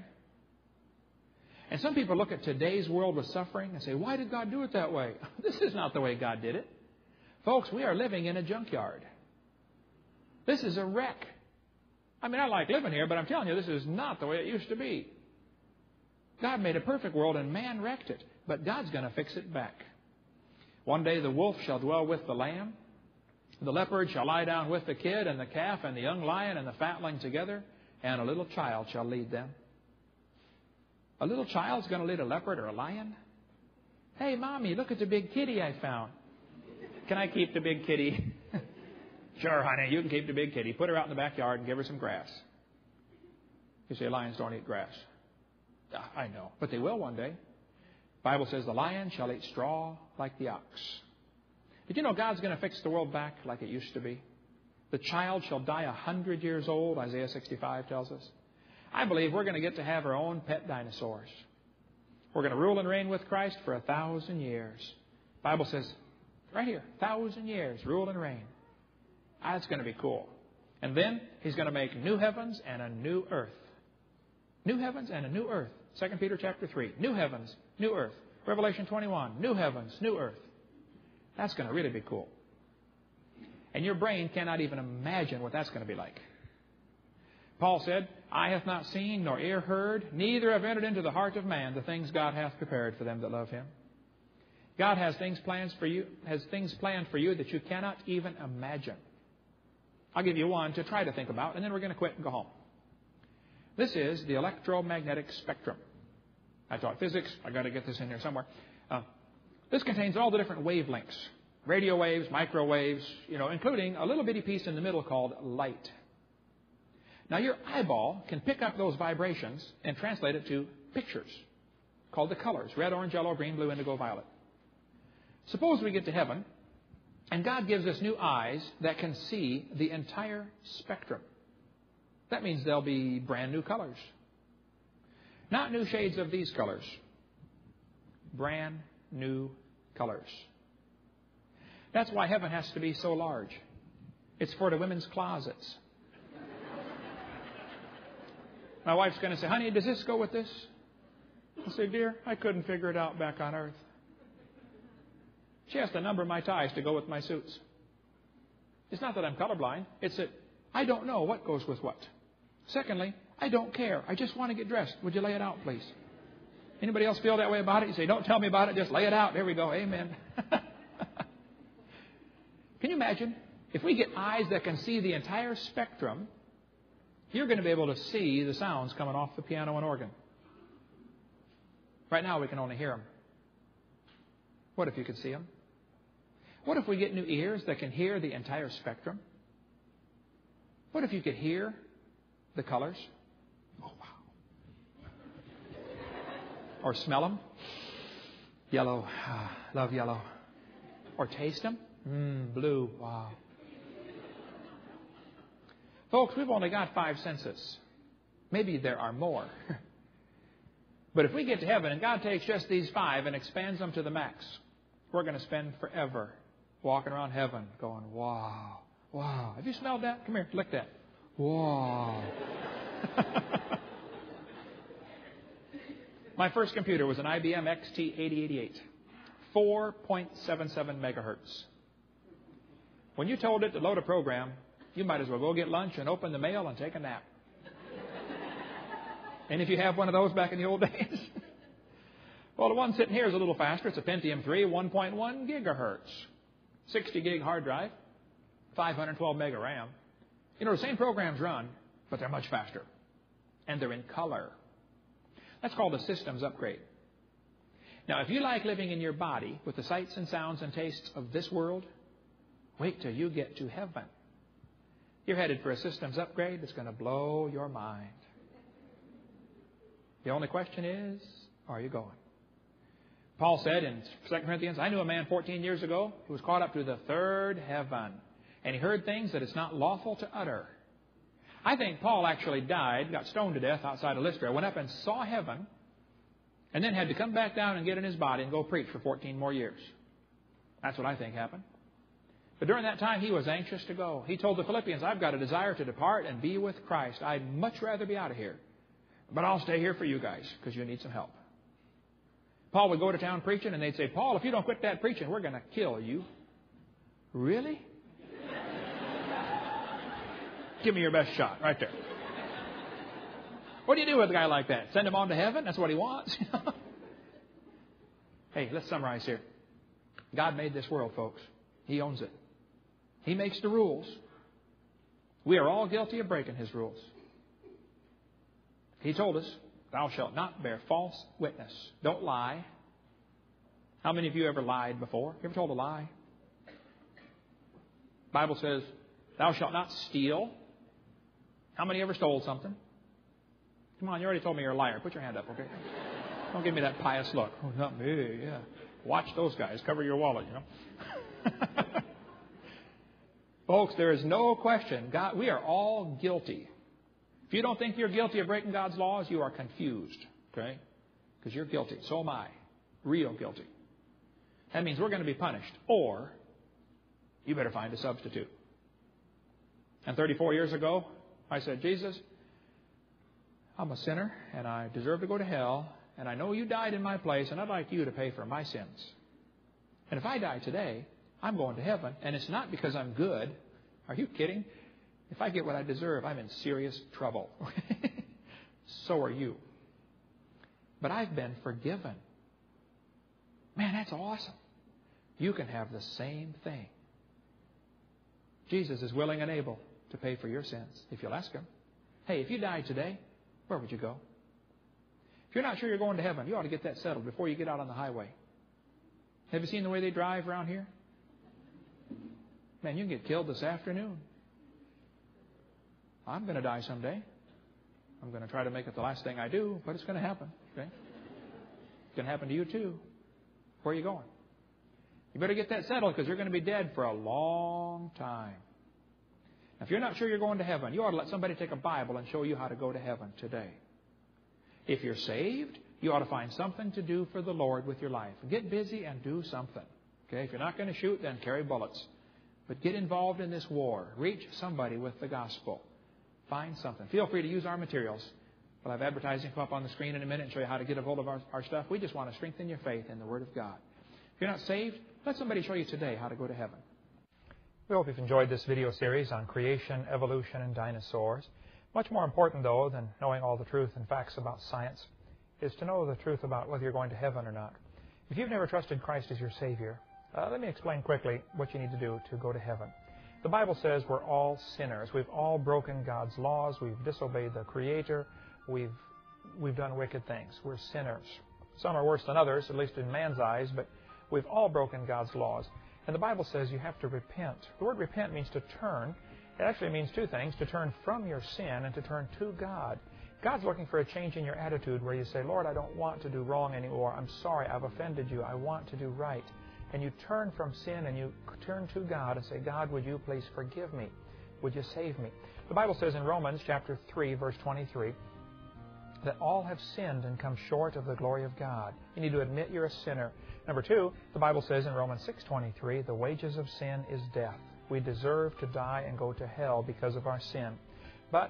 And some people look at today's world with suffering and say, why did God do it that way? This is not the way God did it. Folks, we are living in a junkyard. This is a wreck. I mean, I like living here, but I'm telling you, this is not the way it used to be. God made a perfect world and man wrecked it. But God's going to fix it back. One day the wolf shall dwell with the lamb. The leopard shall lie down with the kid and the calf and the young lion and the fatling together. And a little child shall lead them. A little child's going to lead a leopard or a lion? Hey, Mommy, look at the big kitty I found. Can I keep the big kitty? Sure, honey, you can keep the big kitty. Put her out in the backyard and give her some grass. You say lions don't eat grass. I know, but they will one day. The Bible says the lion shall eat straw like the ox. Did you know God's going to fix the world back like it used to be? The child shall die a hundred years old, Isaiah sixty-five tells us. I believe we're going to get to have our own pet dinosaurs. We're going to rule and reign with Christ for a thousand years. The Bible says, right here, thousand years, rule and reign. That's going to be cool. And then He's going to make new heavens and a new earth. New heavens and a new earth. Second Peter chapter three. New heavens, new earth. Revelation twenty-one. New heavens, new earth. That's going to really be cool. And your brain cannot even imagine what that's going to be like. Paul said, eye hath not seen, nor ear heard, neither have entered into the heart of man the things God hath prepared for them that love Him. God has things planned for you, has things planned for you that you cannot even imagine. I'll give you one to try to think about, and then we're going to quit and go home. This is the electromagnetic spectrum. I taught physics. I've got to get this in here somewhere. Uh, this contains all the different wavelengths. Radio waves, microwaves, you know, including a little bitty piece in the middle called light. Now, your eyeball can pick up those vibrations and translate it to pictures called the colors. Red, orange, yellow, green, blue, indigo, violet. Suppose we get to heaven, and God gives us new eyes that can see the entire spectrum. That means there'll be brand new colors. Not new shades of these colors. Brand new colors. That's why heaven has to be so large. It's for the women's closets. My wife's going to say, honey, does this go with this? I say, dear, I couldn't figure it out back on earth. She has to number my ties to go with my suits. It's not that I'm colorblind. It's that I don't know what goes with what. Secondly, I don't care. I just want to get dressed. Would you lay it out, please? Anybody else feel that way about it? You say, don't tell me about it. Just lay it out. There we go. Amen. Can you imagine? If we get eyes that can see the entire spectrum, you're going to be able to see the sounds coming off the piano and organ. Right now, we can only hear them. What if you could see them? What if we get new ears that can hear the entire spectrum? What if you could hear the colors? Oh, wow. Or smell them? Yellow. Ah, love yellow. Or taste them? Mmm, blue. Wow. Folks, we've only got five senses. Maybe there are more. But if we get to heaven and God takes just these five and expands them to the max, we're going to spend forever walking around heaven going, wow, wow. Have you smelled that? Come here, lick that. Wow. My first computer was an I B M X T eighty eighty-eight. four point seven seven megahertz. When you told it to load a program, you might as well go get lunch and open the mail and take a nap. And if you have one of those back in the old days? Well, the one sitting here is a little faster. It's a Pentium three, one point one gigahertz. sixty gig hard drive, five hundred twelve mega RAM. You know, the same programs run, but they're much faster. And they're in color. That's called a systems upgrade. Now, if you like living in your body with the sights and sounds and tastes of this world, wait till you get to heaven. You're headed for a systems upgrade that's going to blow your mind. The only question is, are you going? Paul said in Second Corinthians, I knew a man fourteen years ago who was caught up to the third heaven, and he heard things that it's not lawful to utter. I think Paul actually died, got stoned to death outside of Lystra, went up and saw heaven, and then had to come back down and get in his body and go preach for fourteen more years. That's what I think happened. But during that time, he was anxious to go. He told the Philippians, I've got a desire to depart and be with Christ. I'd much rather be out of here. But I'll stay here for you guys because you need some help. Paul would go to town preaching, and they'd say, Paul, if you don't quit that preaching, we're going to kill you. Really? Give me your best shot right there. What do you do with a guy like that? Send him on to heaven? That's what he wants. Hey, let's summarize here. God made this world, folks. He owns it. He makes the rules. We are all guilty of breaking His rules. He told us, thou shalt not bear false witness. Don't lie. How many of you ever lied before? You ever told a lie? The Bible says, thou shalt not steal. How many ever stole something? Come on, you already told me you're a liar. Put your hand up, okay? Don't give me that pious look. Oh, not me, yeah. Watch those guys. Cover your wallet, you know. Folks, there is no question. God, we are all guilty. If you don't think you're guilty of breaking God's laws, you are confused. Okay? Because you're guilty. So am I. Real guilty. That means we're going to be punished. Or you better find a substitute. And thirty-four years ago, I said, Jesus, I'm a sinner and I deserve to go to hell. And I know you died in my place and I'd like you to pay for my sins. And if I die today, I'm going to heaven. And it's not because I'm good. Are you kidding? If I get what I deserve, I'm in serious trouble. So are you. But I've been forgiven. Man, that's awesome. You can have the same thing. Jesus is willing and able to pay for your sins if you'll ask Him. Hey, if you died today, where would you go? If you're not sure you're going to heaven, you ought to get that settled before you get out on the highway. Have you seen the way they drive around here? Man, you can get killed this afternoon. I'm going to die someday. I'm going to try to make it the last thing I do, but it's going to happen. Okay? It's going to happen to you too. Where are you going? You better get that settled because you're going to be dead for a long time. Now, if you're not sure you're going to heaven, you ought to let somebody take a Bible and show you how to go to heaven today. If you're saved, you ought to find something to do for the Lord with your life. Get busy and do something. Okay? If you're not going to shoot, then carry bullets. But get involved in this war. Reach somebody with the gospel. Find something. Feel free to use our materials. We'll have advertising come up on the screen in a minute and show you how to get a hold of our, our stuff. We just want to strengthen your faith in the Word of God. If you're not saved, let somebody show you today how to go to heaven. We hope you've enjoyed this video series on creation, evolution, and dinosaurs. Much more important, though, than knowing all the truth and facts about science is to know the truth about whether you're going to heaven or not. If you've never trusted Christ as your Savior, uh, let me explain quickly what you need to do to go to heaven. The Bible says we're all sinners. We've all broken God's laws. We've disobeyed the Creator. We've, we've done wicked things. We're sinners. Some are worse than others, at least in man's eyes, but we've all broken God's laws. And the Bible says you have to repent. The word repent means to turn. It actually means two things, to turn from your sin and to turn to God. God's looking for a change in your attitude where you say, Lord, I don't want to do wrong anymore. I'm sorry, I've offended you. I want to do right. And you turn from sin and you turn to God and say, God, would you please forgive me? Would you save me? The Bible says in Romans chapter three, verse twenty-three, that all have sinned and come short of the glory of God. You need to admit you're a sinner. Number two, the Bible says in Romans six twenty-three, the wages of sin is death. We deserve to die and go to hell because of our sin. But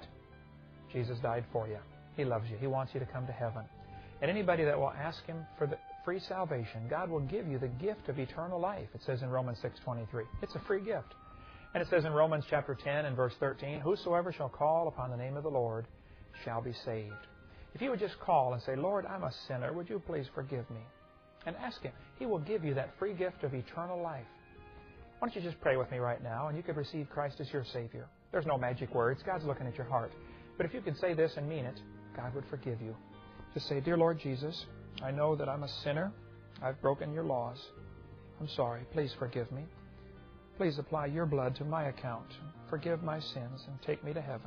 Jesus died for you. He loves you. He wants you to come to heaven. And anybody that will ask Him for the free salvation, God will give you the gift of eternal life. It says in Romans six twenty-three. It's a free gift. And it says in Romans chapter ten and verse thirteen, whosoever shall call upon the name of the Lord shall be saved. If you would just call and say, Lord, I'm a sinner. Would you please forgive me? And ask Him. He will give you that free gift of eternal life. Why don't you just pray with me right now, and you could receive Christ as your Savior. There's no magic words. God's looking at your heart. But if you could say this and mean it, God would forgive you. Just say, Dear Lord Jesus, I know that I'm a sinner. I've broken your laws. I'm sorry. Please forgive me. Please apply your blood to my account. Forgive my sins and take me to heaven.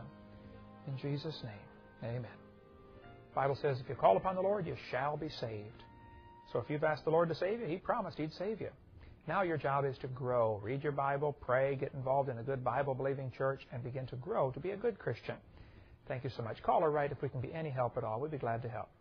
In Jesus' name, amen. The Bible says if you call upon the Lord, you shall be saved. So if you've asked the Lord to save you, He promised He'd save you. Now your job is to grow. Read your Bible, pray, get involved in a good Bible-believing church, and begin to grow to be a good Christian. Thank you so much. Call or write if we can be any help at all. We'd be glad to help.